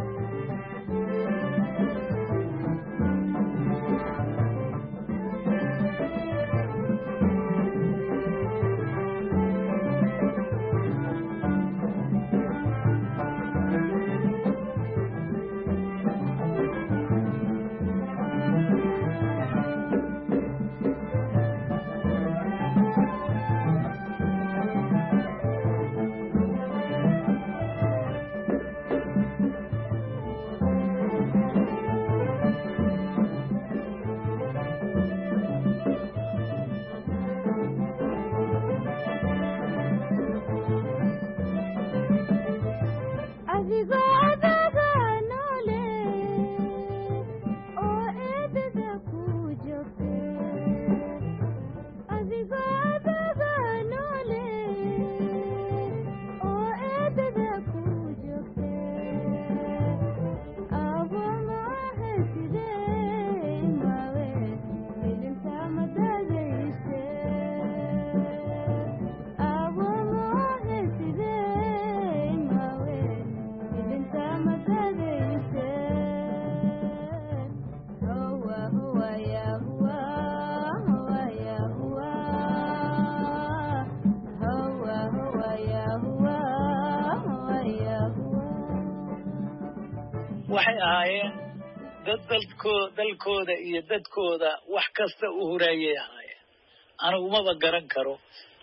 Speaker 8: waxay ahaayeen dad dalkoo dalkooda iyo dadkooda wax kasta u huraayay ahaayeen anigu maba garan karo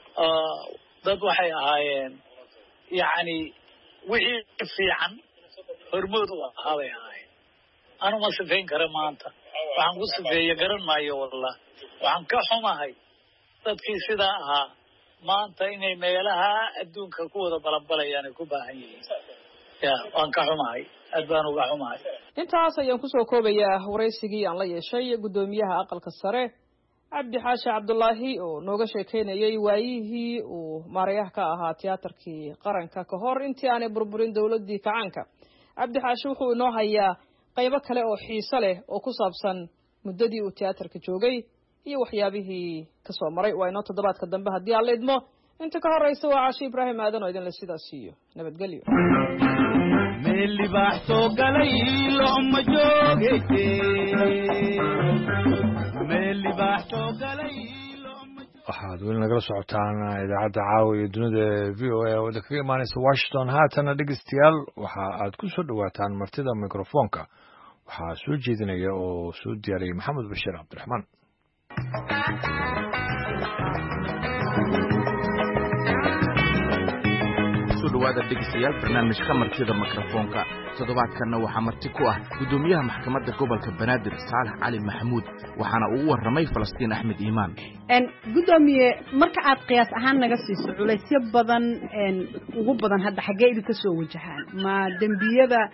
Speaker 8: dad waxay ahaayeen yacni wixii fiican hormood u ahaa bay ahaayeen anu ma sifayn kara maanta waxaan ku sifeeye garan maayo wallah waxaan ka xumahay dadkii sidaa ahaa maanta inay meelaha adduunka ku wada balanbalayaan ay ku baahan yihiin ya waan ka xumahay aad baan uga xumahay
Speaker 6: intaas ayaan kusoo koobayaa waraysigii aan la yeeshay guddoomiyaha aqalka sare cabdi xaashi cabdulaahi oo nooga sheekeynayay waayihii uu maarayaha ka ahaa tiyaatarkii qaranka ka hor intii aanay burburin dowladdii kacaanka cabdi xaashi wuxuu inoo hayaa qaybo kale oo xiiso leh oo ku saabsan muddadii uu tiyaatarka joogay iyo waxyaabihii kasoo maray waa inoo toddobaadka dambe haddii aan la idmo inta ka horeysa waa caashi ibraahim aadan oo idinle sidaas siiyo nabadgelyo
Speaker 9: meeli baax soo galay looma joogeyse meeli baax soo galay
Speaker 1: waxaad weli nagala socotaan idaacadda caawa iyo dunida v o a oo kaga imaanaysa washington haatana dhegeystayaal waxa aad ku soo dhawaataan martida microfoonka waxaa soo jeedinaya oo soo diyaariyay maxamed bashiir cabdiraxmaan
Speaker 10: dhawaada dhegeystayaal barnaamijka martida mikrofoonka toddobaadkanna waxaa marti ku ah guddoomiyaha maxkamadda gobolka banaadir saalax cali maxamuud waxaana uu u warramay falastiin axmed iimaan
Speaker 11: guddoomiye marka aad qiyaas ahaan naga siiso culaysyo badan ugu badan hadda xaggee idinka soo wajahaan ma dembiyada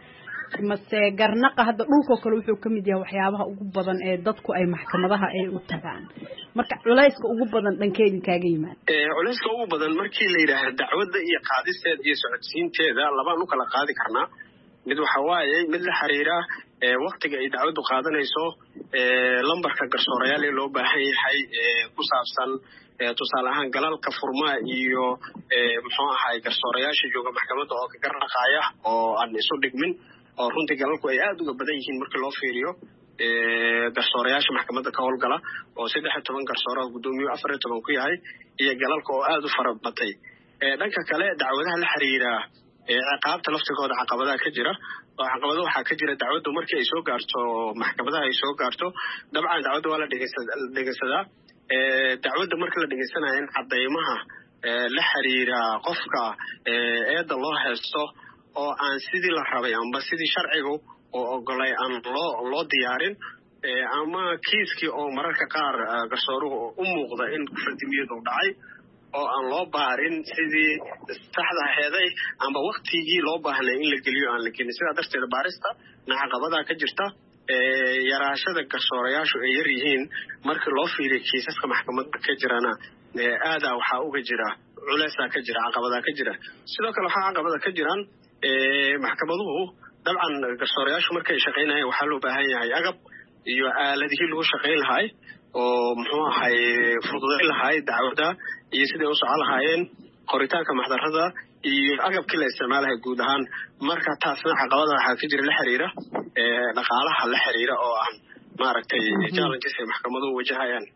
Speaker 11: mase garnaqa hadda dhulka kale wuxuu ka mid yahay waxyaabaha ugu badan ee dadku ay maxkamadaha ay u tagaan marka culayska ugu badan dhankeedin kaaga yimaad
Speaker 4: ee culayska ugu badan markii la yiraahdo dacwadda iyo qaadisteeda iyo socodsiinteeda labaan u kala qaadi karnaa mid waxa waaye mid la xiriira ee waqtiga ay dacwaddu qaadanayso ee lambarka garsoorayaal ee loo baahan yahay ee ku saabsan tusaale ahaan galalka furmaa iyo muxuu ahaay garsoorayaasha jooga maxkamadda oo ka garnaqaaya oo aan isu dhigmin oo runtii galalku ay aad uga badan yihiin marka loo fiiriyo garsoorayaasha maxkamadda ka howlgala oo saddex iyo toban garsoore oo guddoomiye afar iyo toban ku yahay iyo galalka oo aad u fara batay dhanka kale dacwadaha la xiriira ciqaabta laftigooda caqabadaha ka jira oo caqabado waxaa ka jira dacwaddu markii ay soo gaarto maxkamadaha ay soo gaarto dabcan dacwadda waa la dhegeysadaa dacwadda marka la dhegeysanayo in cadaymaha la xiriira qofka eedda loo haysto oo aan sidii la rabay amba sidii sharcigu oo ogolay aan loo loo diyaarin ama kiiskii oo mararka qaar garsooruhu u muuqda in faldimiyadu dhacay oo aan loo baarin sidii saxda aheeday amba waqtigii loo baahnay in la geliyo aan la gelin sidaa darteed baarista caqabadaha ka jirta yaraashada garsoorayaashu ay yar yihiin markii loo fiiriyo kiisaska maxkamadda ka jirana aadaa waxaa uga jira culeysaa ka jira caqabadaa ka jira sidoo kale waxaa caqabada ka jiraan maxkamaduhu dabcan garsoorayaashu markay shaqaynayaan waxaa loo baahan yahay agab iyo aaladihii lagu shaqayn lahay oo muxuu ahay fududayn lahay dacwadda iyo siday u socon lahaayeen qoritaanka maxdarada iyo agabkii la isticmaalahay guud ahaan marka taasna caqabada waxaa ka jira la xiriira dhaqaalaha la xiriira oo aan maaragtay challenges ay maxkamaduhu wajahayaan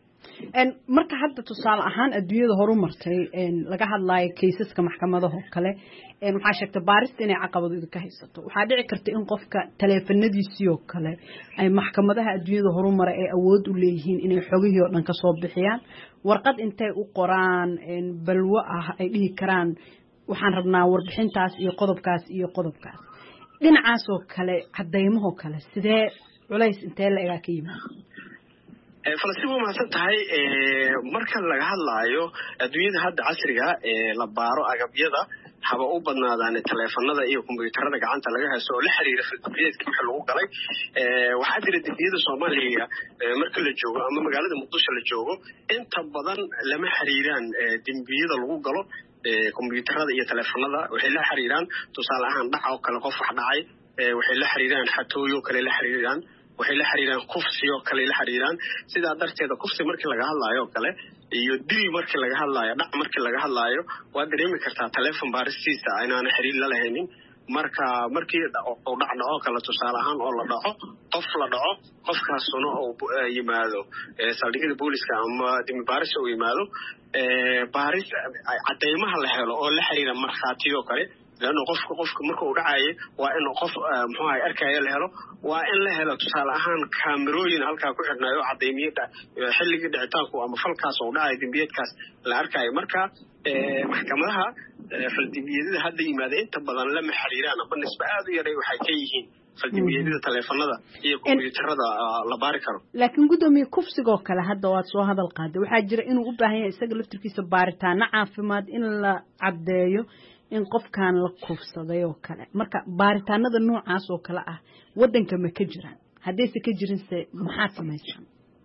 Speaker 11: marka hadda tusaale ahaan adduunyada horu martay laga hadlaayo kaysaska maxkamadaha kale waxaa sheegtay baarista inay caqabado ka haysato waxaa dhici karta in qofka taleefanadiisii oo kale ay maxkamadaha adduunyada horu maray ay awood u leeyihiin inay xogihii oo dhan ka soo bixiyaan warqad intay u qoraan balwo ah ay dhihi karaan waxaan rabnaa warbixintaas iyo qodobkaas iyo qodobkaas dhinacaas oo kale cadaymaha kale sidee culays intee la egaa ka yimaado
Speaker 4: falastiin waa mahadsan tahay marka laga hadlaayo adduunyada hadda casriga ee la baaro agabyada haba u badnaadaan taleefanada iyo kombiyuutarada gacanta laga haysto oo la xiriira fildiyeedka wixii lagu galay waxaa jira dembiyada Soomaaliya marka la joogo ama magaalada Muqdisho la joogo inta badan lama xiriiraan dembiyada lagu galo kombiyuutarada iyo taleefanada waxay la xiriiraan tusaale ahaan dhac oo kale qof wax dhacay waxay la xiriiraan xatooyo kale la xiriiraan waxay la xiriiraan kufsi oo kale la xiriiraan sidaa darteed kufsi markii laga hadlaayo kale iyo dil markii laga hadlaayo dhac markii laga hadlaayo waa dareemi kartaa telefoon baaristiisa aynaan xiriir la lahayn marka markii uu dhacdo oo kale tusaale ahaan oo la dhaco qof la dhaco qofkaasuna uu yimaado saldhigyada booliska ama dimi baaris uu yimaado baaris cadeymaha la helo oo la xiriira markhaatiyo kale لأنه قف قف مركو دعاي وإنه قف محاي أركاي له وإن له له تصال أهان كاميروين هالكا كوحدنا يو عديمية حل جد عتاقو أما فالكاس ودعاي دنبيت كاس الأركاي مركا محكمتها في الدنبية هذا ماذا أنت بدل لما حريران بالنسبة هذا يري وحكيهين فالدنبية هذا تلفون هذا هي كمبيوتر هذا لباركره
Speaker 11: لكن قدوم يكفس جوك على هذا واتسو هذا القاضي وحاجر إنه قبها هي سجل في سبارتها نعرف ما إن لا عدايو in qofkan la kufsaday oo kale marka baaritaanada noocaas oo kale ah wadanka ma ka jiraan haddii ka jirin se maxaa sameeysan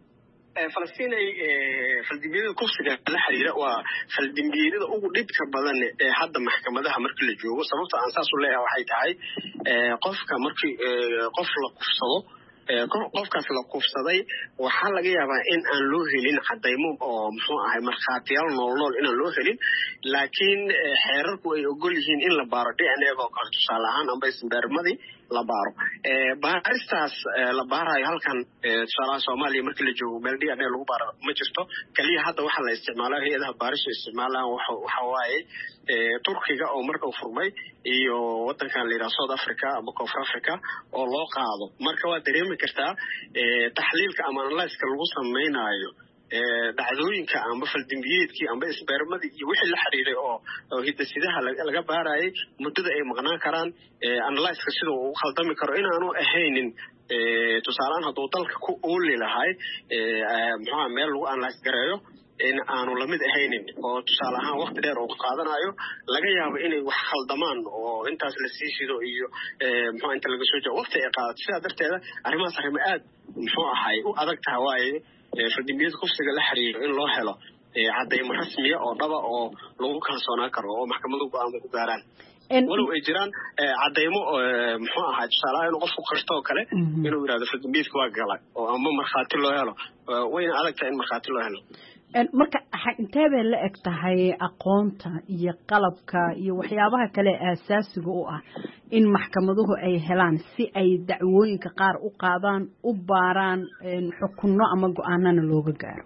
Speaker 4: فلسطين فالدنبية كوسجة الحريرة وفالدنبية ugu dhibka badan ee hadda maxkamadaha markii la joogo sababta aan saas u leeyahay waxay tahay qofka markii qof la kufsado qofkaas la kufsaday waxaa laga yaabaa in aan loo helin cadaymo oo muxuu ahay markhaatiyaal nool nool inaan loo helin laakiin xeerarku ay ogol yihiin in la baaro D N A oo kale tusaale ahaan amba isbeermadii la baaro baaristaas la baarayo halkan tusaalaha Soomaaliya markii la joogo meel D N A lagu baaro ma jirto kaliya hadda waxa la isticmaalaa hay'adaha baarisha isticmaalaan waxa waaye Turkiga oo marka uu furmay iyo wadankan la yiraahdo South Africa ama South Africa oo loo qaado marka waa dareemi kartaa taxliilka ama analysis-ka lagu sameeynayo dhacdooyinka ama faldambiyeedkii ama isbeermadii iyo wixii la xiriiray oo hidasidaha laga baarayay muddada ay maqnaan karaan analysis-ka sida uu khaldami karo inaanu ahaynin tusaalaan hadduu dalka ku ooli lahay muxuu meel lagu analysis gareeyo in aanu lamid ahaynin oo tusaale ahaan waqti dheer uu qaadanayo laga yaabo inay wax khaldamaan oo intaas la sii shido iyo muxuu inta laga soo joogo waqti ay qaadato sidaa darteeda arrimahaas arrimo aad muxuu ahay u adag tahay waaye fardimiyada kufsiga la xiriiro in loo helo cadaymo rasmiya oo dhaba oo lagu kalsoonaan karo oo maxkamadu go'aan ku gaaraan walow ay jiraan cadaymo muxuu ahaa tusaalaha inuu qofku qarto oo kale inuu yidhahdo fardimiyadka waa galay oo ama markhaati loo helo wayna adag tahay in markhaati loo helo
Speaker 11: marka intee bay la eg tahay aqoonta iyo qalabka iyo waxyaabaha kale aasaasiga u ah in maxkamaduhu ay helaan si ay dacwooyinka qaar u qaadaan u baaraan xukunno ama go'aanana looga gaaro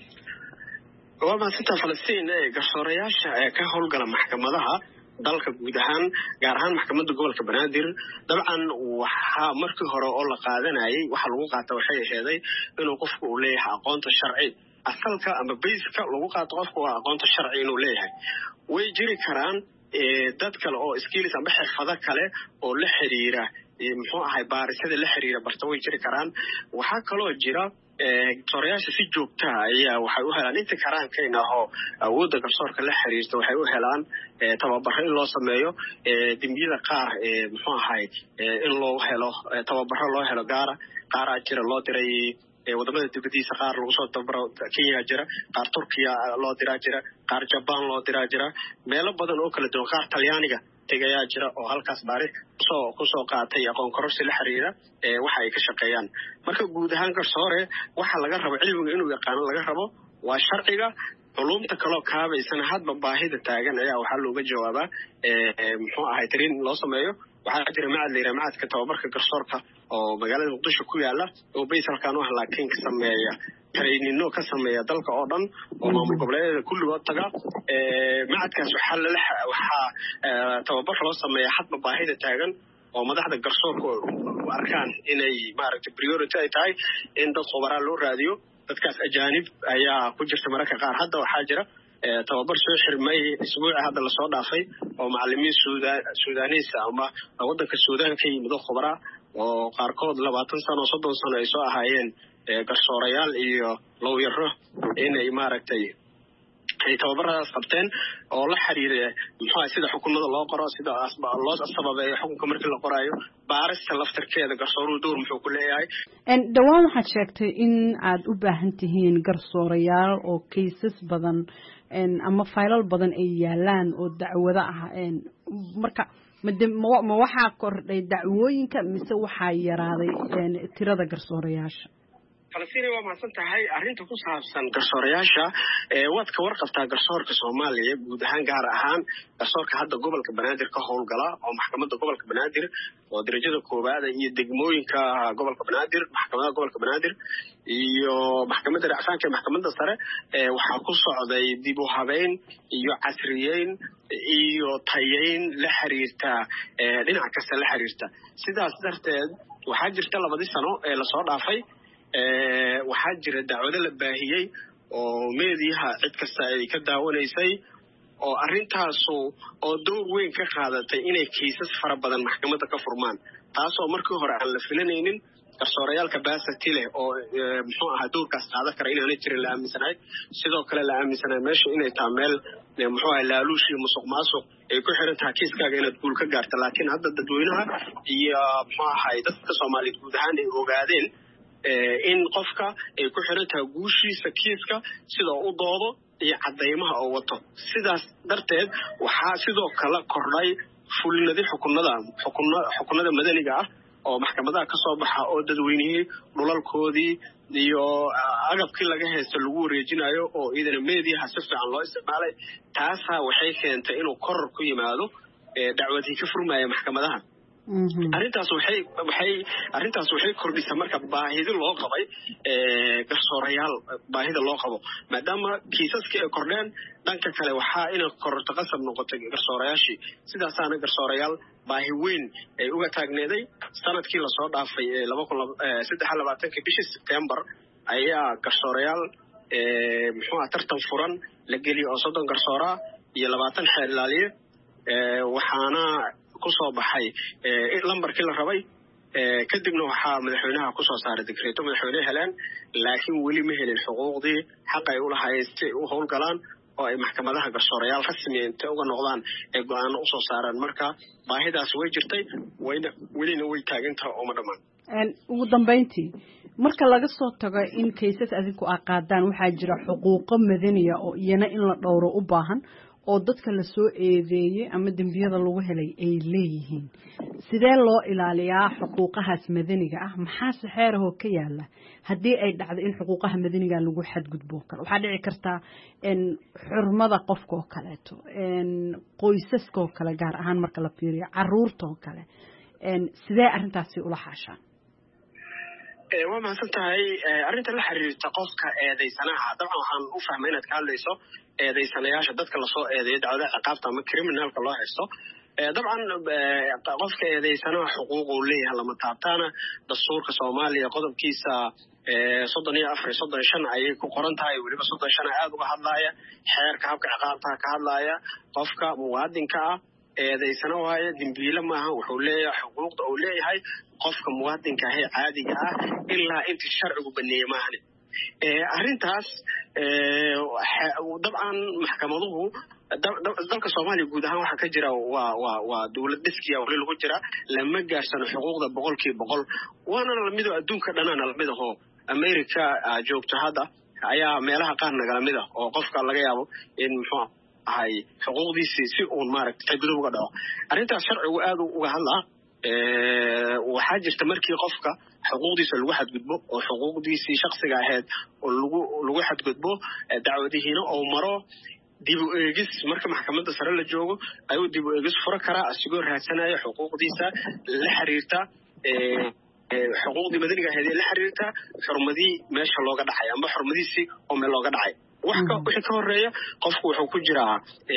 Speaker 4: waa mahadsantaa falastiin garsoorayaasha ee ka howlgala maxkamadaha dalka guud ahaan gaar ahaan maxkamadda gobolka banaadir dabcan waxaa markii hore oo la qaadanayay waxa lagu qaata waxay aheeday inuu qofku uu leeyahay aqoonta sharci asalka ama bayska lagu qaato qofku waa aqoonta sharci inuu leeyahay way jiri karaan dad kale oo skills ama xirfado kale oo la xiriira muxuu ahay baarisada la xiriira barta way jiri karaan waxaa kaloo jira garsoorayaasha si joogta ayaa waxay u helaan inta karaankayna oo awoodda garsoorka la xiriirta waxay u helaan tababaro in loo sameeyo dembiyada qaar muxuu ahay in loo helo tababaro loo helo gaara qaaraa jira loo diray wadamada dibadiisa qaar lagu soo tababaro Kenya jira qaar Turkiya loo diraa jira qaar Japan loo diraa jira meelo badan oo kala duwan qaar Talyaaniga tagaya jira oo halkaas baariik soo ku soo qaatay aqoon kororsi la xiriira ee waxa ay ka shaqeeyaan marka guud ahaan garsoore waxa laga rabo cilmiga inuu yaqaan laga rabo waa sharciga culumta kale oo kaabaysan hadba baahida taagan ayaa waxa looga jawaabaa ee muxuu ahay tarin loo sameeyo waxaa jira macad leeyahay macadka tababarka garsoorka oo magaalada Muqdisho ku yaala oo baysalkan wax laakiin ka sameeya traininno ka sameeya dalka oo dhan oo maamul goboleedyada kulligood taga ee macadkaas waxa la waxa tababar loo sameeya hadba baahida taagan oo madaxda garsoorka u arkaan inay maaragtay priority ay tahay in dad khubaro loo raadiyo dadkaas ajaanib ayaa ku jirta mararka qaar hadda waxaa jira tababar soo xirmay isbuuca hadda la soo dhaafay oo macallimiin Suudaaniis ama waddanka Suudaan ka yimid khubaro oo qaarkood labaatan sano soddon sano ay soo ahaayeen garsoorayaal iyo lawyero inay maaragtay ay tababaradaas qabteen oo la xiriira muxuu sida xukuumada loo qoro sida loo sababeeyo xukunka markii la qoraayo baarista laftarkeeda garsooruhu door muxuu ku leeyahay
Speaker 11: en dhawaan waxaad sheegtay in aad u baahan tihiin garsoorayaal oo cases badan en ama faylal badan ay yaalaan oo dacwado ah en marka ma waxaa kordhay dacwooyinka mise waxaa yaraaday tirada garsoorayaasha
Speaker 4: Falastiin waa mahadsan tahay arrinta ku saabsan garsoorayaasha ee waad ka warqabtaa garsoorka Soomaaliya guud ahaan gaar ahaan garsoorka hadda gobolka Banaadir ka howlgala oo maxkamadda gobolka Banaadir oo darajada koowaad iyo degmooyinka gobolka Banaadir maxkamadda gobolka Banaadir iyo maxkamadda racfaanka maxkamadda sare ee waxa ku socday dib u habeyn iyo casriyeyn iyo tayeyn la xiriirta ee dhinaca kasta la xiriirta sidaas darteed waxaa jirta labadii sano ee la soo dhaafay ee waxaa jira dacwado la baahiyay oo meediyaha cid kasta ay ka daawanaysay oo arrintaas oo door weyn ka qaadatay inay kiisas fara badan maxkamadda ka furmaan taasoo markii hore aan la filanaynin garsoorayaalka baasati leh oo muxuu ahaa doorkaas qaadan kara inaanay jirin la aaminsanahay sidoo kale la aaminsanahay meesha inay tahay meel muxuu ahaa laaluush iyo musuq maasuq ay ku xiran tahay kiiskaaga inaad guul ka gaarto laakiin hadda dadweynaha iyo muxuu ahaa dadka Soomaaliyeed guud ahaan ay ogaadeen in qofka ay ku xiran tahay guushiisa kiiska sida uu doodo iyo cadeymaha oo wato sidaas darteed waxaa sidoo kale kordhay fulinadii xukunada xukunada madaniga ah oo maxkamadaha ka soo baxa oo dadweynaha dhulalkoodii iyo agabkii laga haysto lagu wareejinayo oo idina meediyaha si fiican loo isticmaalay taasa waxay keentay inuu koror ku yimaado dacwadii ka furmaya maxkamadaha arrintaas waxay waxay arrintaas waxay kordhisay marka baahida loo qabay ee garsoorayaal baahida loo qabo maadaama kiisaskii ay kordheen dhanka kale waxaa inay kororto qasab noqotay garsoorayaashii sidaasaana garsoorayaal baahi weyn ay uga taagneeday sanadkii la soo dhaafay ee laba kun saddex iyo labaatan bishii September ayaa garsoorayaal ee muxuu ah tartan furan la geliyay oo soddon garsoora iyo labaatan xeelaaliye ee waxaana ku soo baxay ee lambarkii la rabay kadibna waxaa madaxweynaha kusoo saaray dekreeto madaxweyne heleen laakiin weli ma helin xuquuqdii xaq ay u lahayd si ay u howlgalaan oo ay maxkamadaha garsoorayaal rasmi intay uga noqdaan ee go-aano usoo saaraan marka baahidaas way jirtay wayna welina way taagantaha ooma dhammaan
Speaker 11: ugu dambeyntii marka laga soo tago in kaysas adinku aa qaadaan waxaa jira xuquuqo madaniya oo iyana in la dhowro u baahan oo dadka la soo eedeeyay ama dembiyada lagu helay ay leeyihiin sidee loo ilaaliyaa xuquuqahaas madaniga ah maxaa saxeerahoo ka yaala haddii ay dhacdo in xuquuqaha madaniga lagu xadgudbo kale waxaa dhici kartaa xurmada qofka oo kaleeto qoysaska oo kale gaar ahaan marka la fiiriyo caruurta oo kale sidee arrintaasi ula xaashaan
Speaker 4: waa mahadsan tahay arrinta la xiriirta qofka eedaysanaha dabcan waxaan u fahmay inaad ka hadlayso eedaysanayaasha dadka lasoo eedeeyo dacwada ciqaabta ama criminalka loo haysto dabcan qofka eedaysanaha xuquuq uu leeyahay lama taabtaana dastuurka soomaaliya qodobkiisa soddon iyo afar iyo soddon iyo shan ayay ku qoran tahay weliba soddon iyo shan aada uga hadlaaya xeerka habka ciqaabtaha ka hadlaaya qofka muwaadinka ah eedaysana waaye dembiile maaha wuxuu leeyahay xuquuqda uu leeyahay qofka muwaadinka ahee caadiga ah ilaa intii sharcigu baneeye maahane arrintaas dabcan maxkamaduhu dalka soomaaliya guud ahaan waxaa ka jira waa waa waa dowlad dhiskiya wali lagu jira lama gaarsano xuquuqda boqolkiiba boqol waana lamidoo adduunka dhanaana lamid ahoo america joogto hadda ayaa meelaha qaar nagala mid ah oo qofka laga yaabo in muxuu ahay xuquuqdiisii si uun maaragtay gudub uga dhaco arrintaas sharcigu aada uga hadlaa waxaa jirta markii qofka xuquuqdiisa lagu xadgudbo oo xuquuqdiisii shaksiga ahayd oo lagu lagu xadgudbo dacwadihiina oo maro dib u eegis marka maxkamadda sare la joogo ayuu dib u eegis fura karaa asigoo raadsanaya xuquuqdiisa la xiriirta xuquuqdii madaniga ahayd ee la xiriirta xurmadii meesha looga dhacay amba xurmadiisii oo meel looga dhacay wax ka wixii ka horeeya qofku wuxuu ku jiraa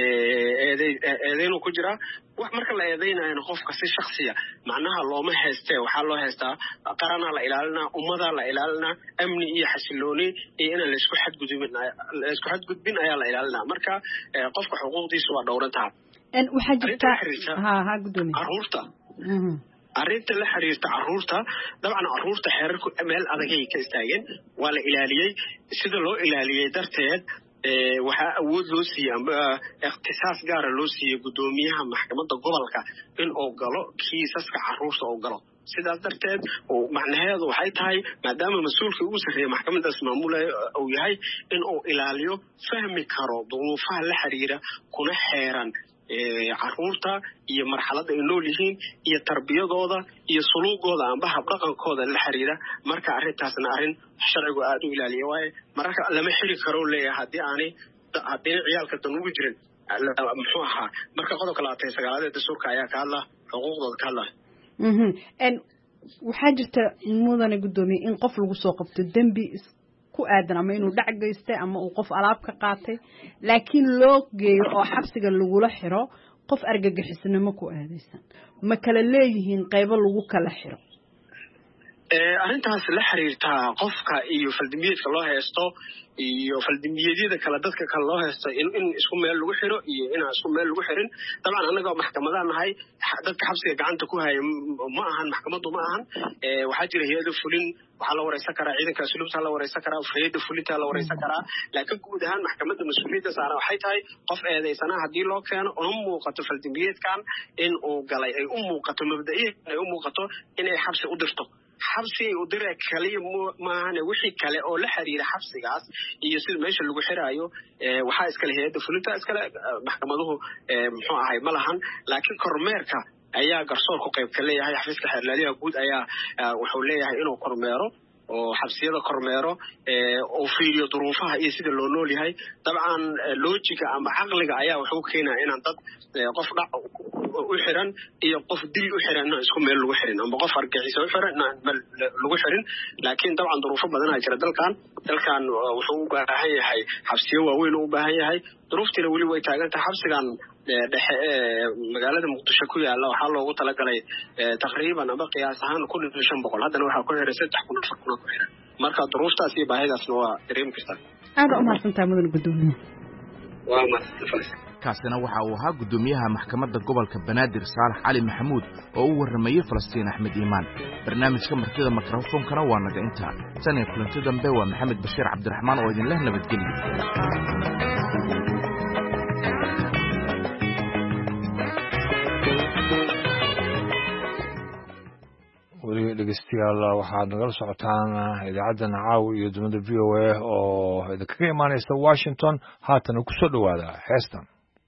Speaker 4: eedeynuu ku jiraa wax marka la eedeynayana qofka si shaksiya macnaha looma heystee waxaa loo heystaa qaranaa la ilaalinaa ummadaa la ilaalinaa amni iyo xasilooni iyo inaan laisku xadgudbin laisku xadgudbin ayaa la ilaalinaa marka qofka xuquuqdiisa waa dhowrantaha
Speaker 11: waxaa jirta ha ha gudoomiye
Speaker 4: caruurta arrinta la xiriirta caruurta dabcan caruurta xeerarku meel adagay ka istaageen waa la ilaaliyey sida loo ilaaliyey darteed waxaa awood loo siiyey amba ikhtisaas gaara loo siiyey guddoomiyaha maxkamadda gobolka in uu galo kiisaska caruurta uu galo sidaas darteed macnaheedu waxay tahay maadaama mas-uulkii ugu sarreeya maxkamaddaas maamulaya uu yahay in uu ilaaliyo fahmi karo duruufaha la xiriira kuna xeeran caruurta iyo marxaladda ay nool yihiin iyo tarbiyadooda iyo suluugooda amba habdhaqankooda la xiriira marka arrintaasna arrin sharcigu aada u ilaaliya waaye mararka lama xiri karo leeyahay haddii aanay haddii ciyaalka dan ugu jirin muxuu ahaa marka qodobka labaatan iyo sagaalaad ee dastuurka ayaa ka hadla xuquuqdooda ka hadlaya
Speaker 11: waxaa jirta mudane guddoomiye in qof lagu soo qabto dembi ku aadan ama inuu dhac geystay ama uu qof alaab ka qaatay laakiin loo geeyo oo xabsiga lagula xiro qof argagixisnimo ku aadaysan ma kala leeyihiin qaybo lagu kala xiro
Speaker 4: arrintaas la xiriirtaa qofka iyo faldambiyeedka loo haysto iyo faldambiyeedyada kale dadka kale loo haysto in in isku meel lagu xiro iyo inaan isku meel lagu xirin dabcan annaga maxkamadaan nahay dadka xabsiga gacanta ku haya ma ahan maxkamaddu ma ahan waxaa jira hay-ada fulin waxaa la wareysan karaa ciidanka asluubta la wareysan karaa hay-ada fulinta la wareysan karaa laakiin guud ahaan maxkamadda mas-uuliyadda saaran waxay tahay qof eedaysana haddii loo keeno una muuqato faldambiyeedkan in uu galay ay u muuqato mabda'iyan ay u muuqato inay xabsi u dirto xabsigay u dira kaliya maahane wixii kale oo la xiriira xabsigaas iyo sida meesha lagu xiraayo waxaa iskale hay-adda fulinta iskale maxkamaduhu muxuu ahay ma lahan laakiin kormeerka ayaa garsoorku qayb ka leeyahay xafiiska xeerlaaliyaha guud ayaa wuxuu leeyahay inuu kormeero oo xabsiyada kormeero oo fiiriyo duruufaha iyo sida loo nool yahay dabcan loojiga ama caqliga ayaa wuxuu keenaa inaan dad qof dhac u xiran iyo qof dil u xiran inaan isku meel lagu xirin ama qof argixisa u xiran inaan meel lagu xirin laakiin dabcan duruufo badanaa jira dalkan dalkan wuxuu u baahan yahay xabsiyo waaweyn u baahan yahay duruuftiina weli way taagan tahay xabsigan dhexe ee magaalada muqdisho ku yaala waxaa loogu talagalay taqriiban ama qiyaas ahaan kun iyo shan boqol haddana waxaa ku xiray saddex kun afar kun ku xiran marka duruuftaas iyo baahidaasna waa dareemi kartaa
Speaker 11: aada u mahadsantahay mudan guddoomiye
Speaker 4: waa mahadsantahay
Speaker 10: kaasina waxa uu ahaa guddoomiyaha maxkamadda gobolka banaadir saalax cali maxamuud oo u warramayey falastiin axmed iimaan barnaamijka martida mikrofoonkana waa naga intaa tan iyo kulanti dambe waa maxamed bashiir cabdiraxmaan oo idinleh nabadgelyo
Speaker 1: dhegeystayaal waxaad nagala socotaan idaacaddan caawa iyo dunida v o a oo idinkaga imaanaysa washington haatana ku soo dhowaada heestan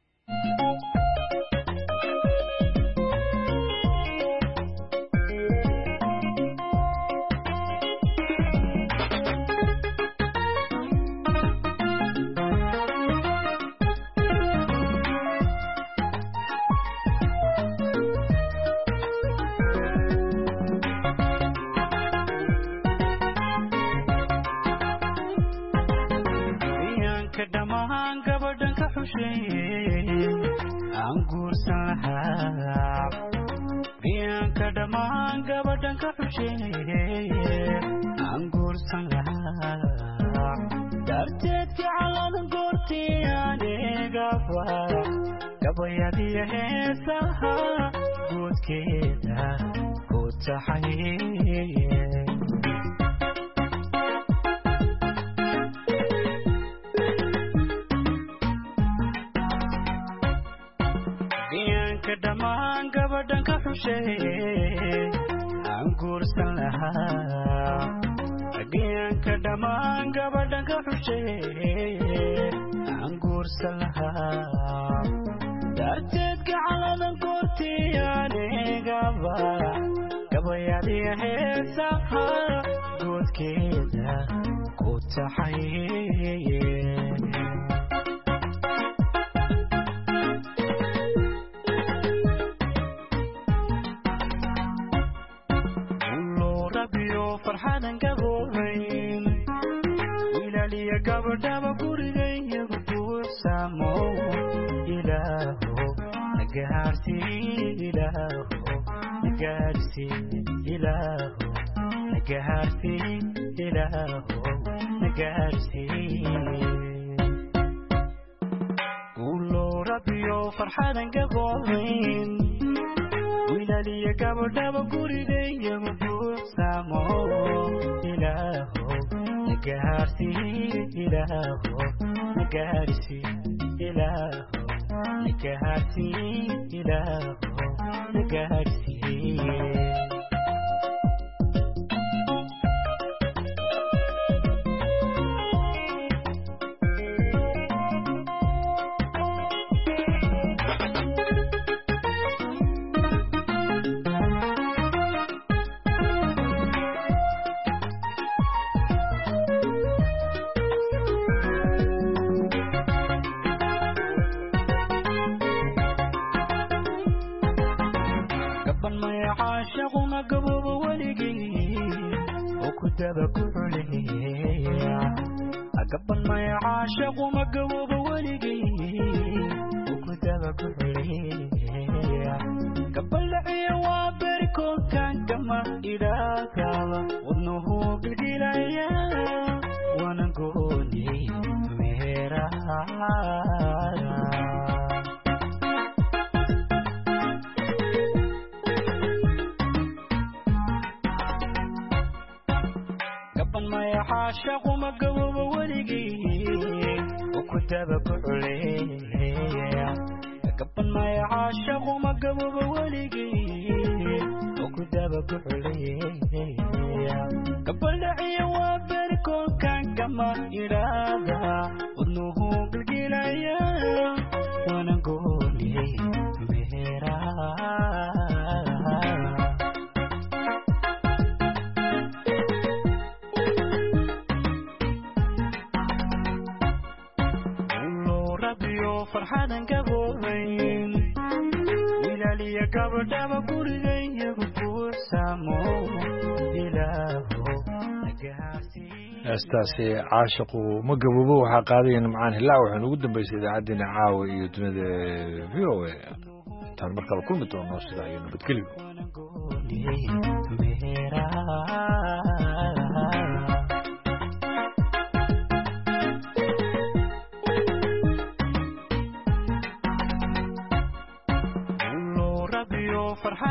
Speaker 1: heestaasi caashiqu ma gaboobo waxaa qaadayeen macaan hilaa waxaan ugu dambaysay idaacaddeenna caawa iyo dunida v o a intaan markale kulmi doono sidaa iyo nabadgelyo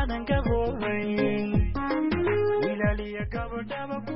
Speaker 9: aadan gaboobayn wilaaliya gabadhaba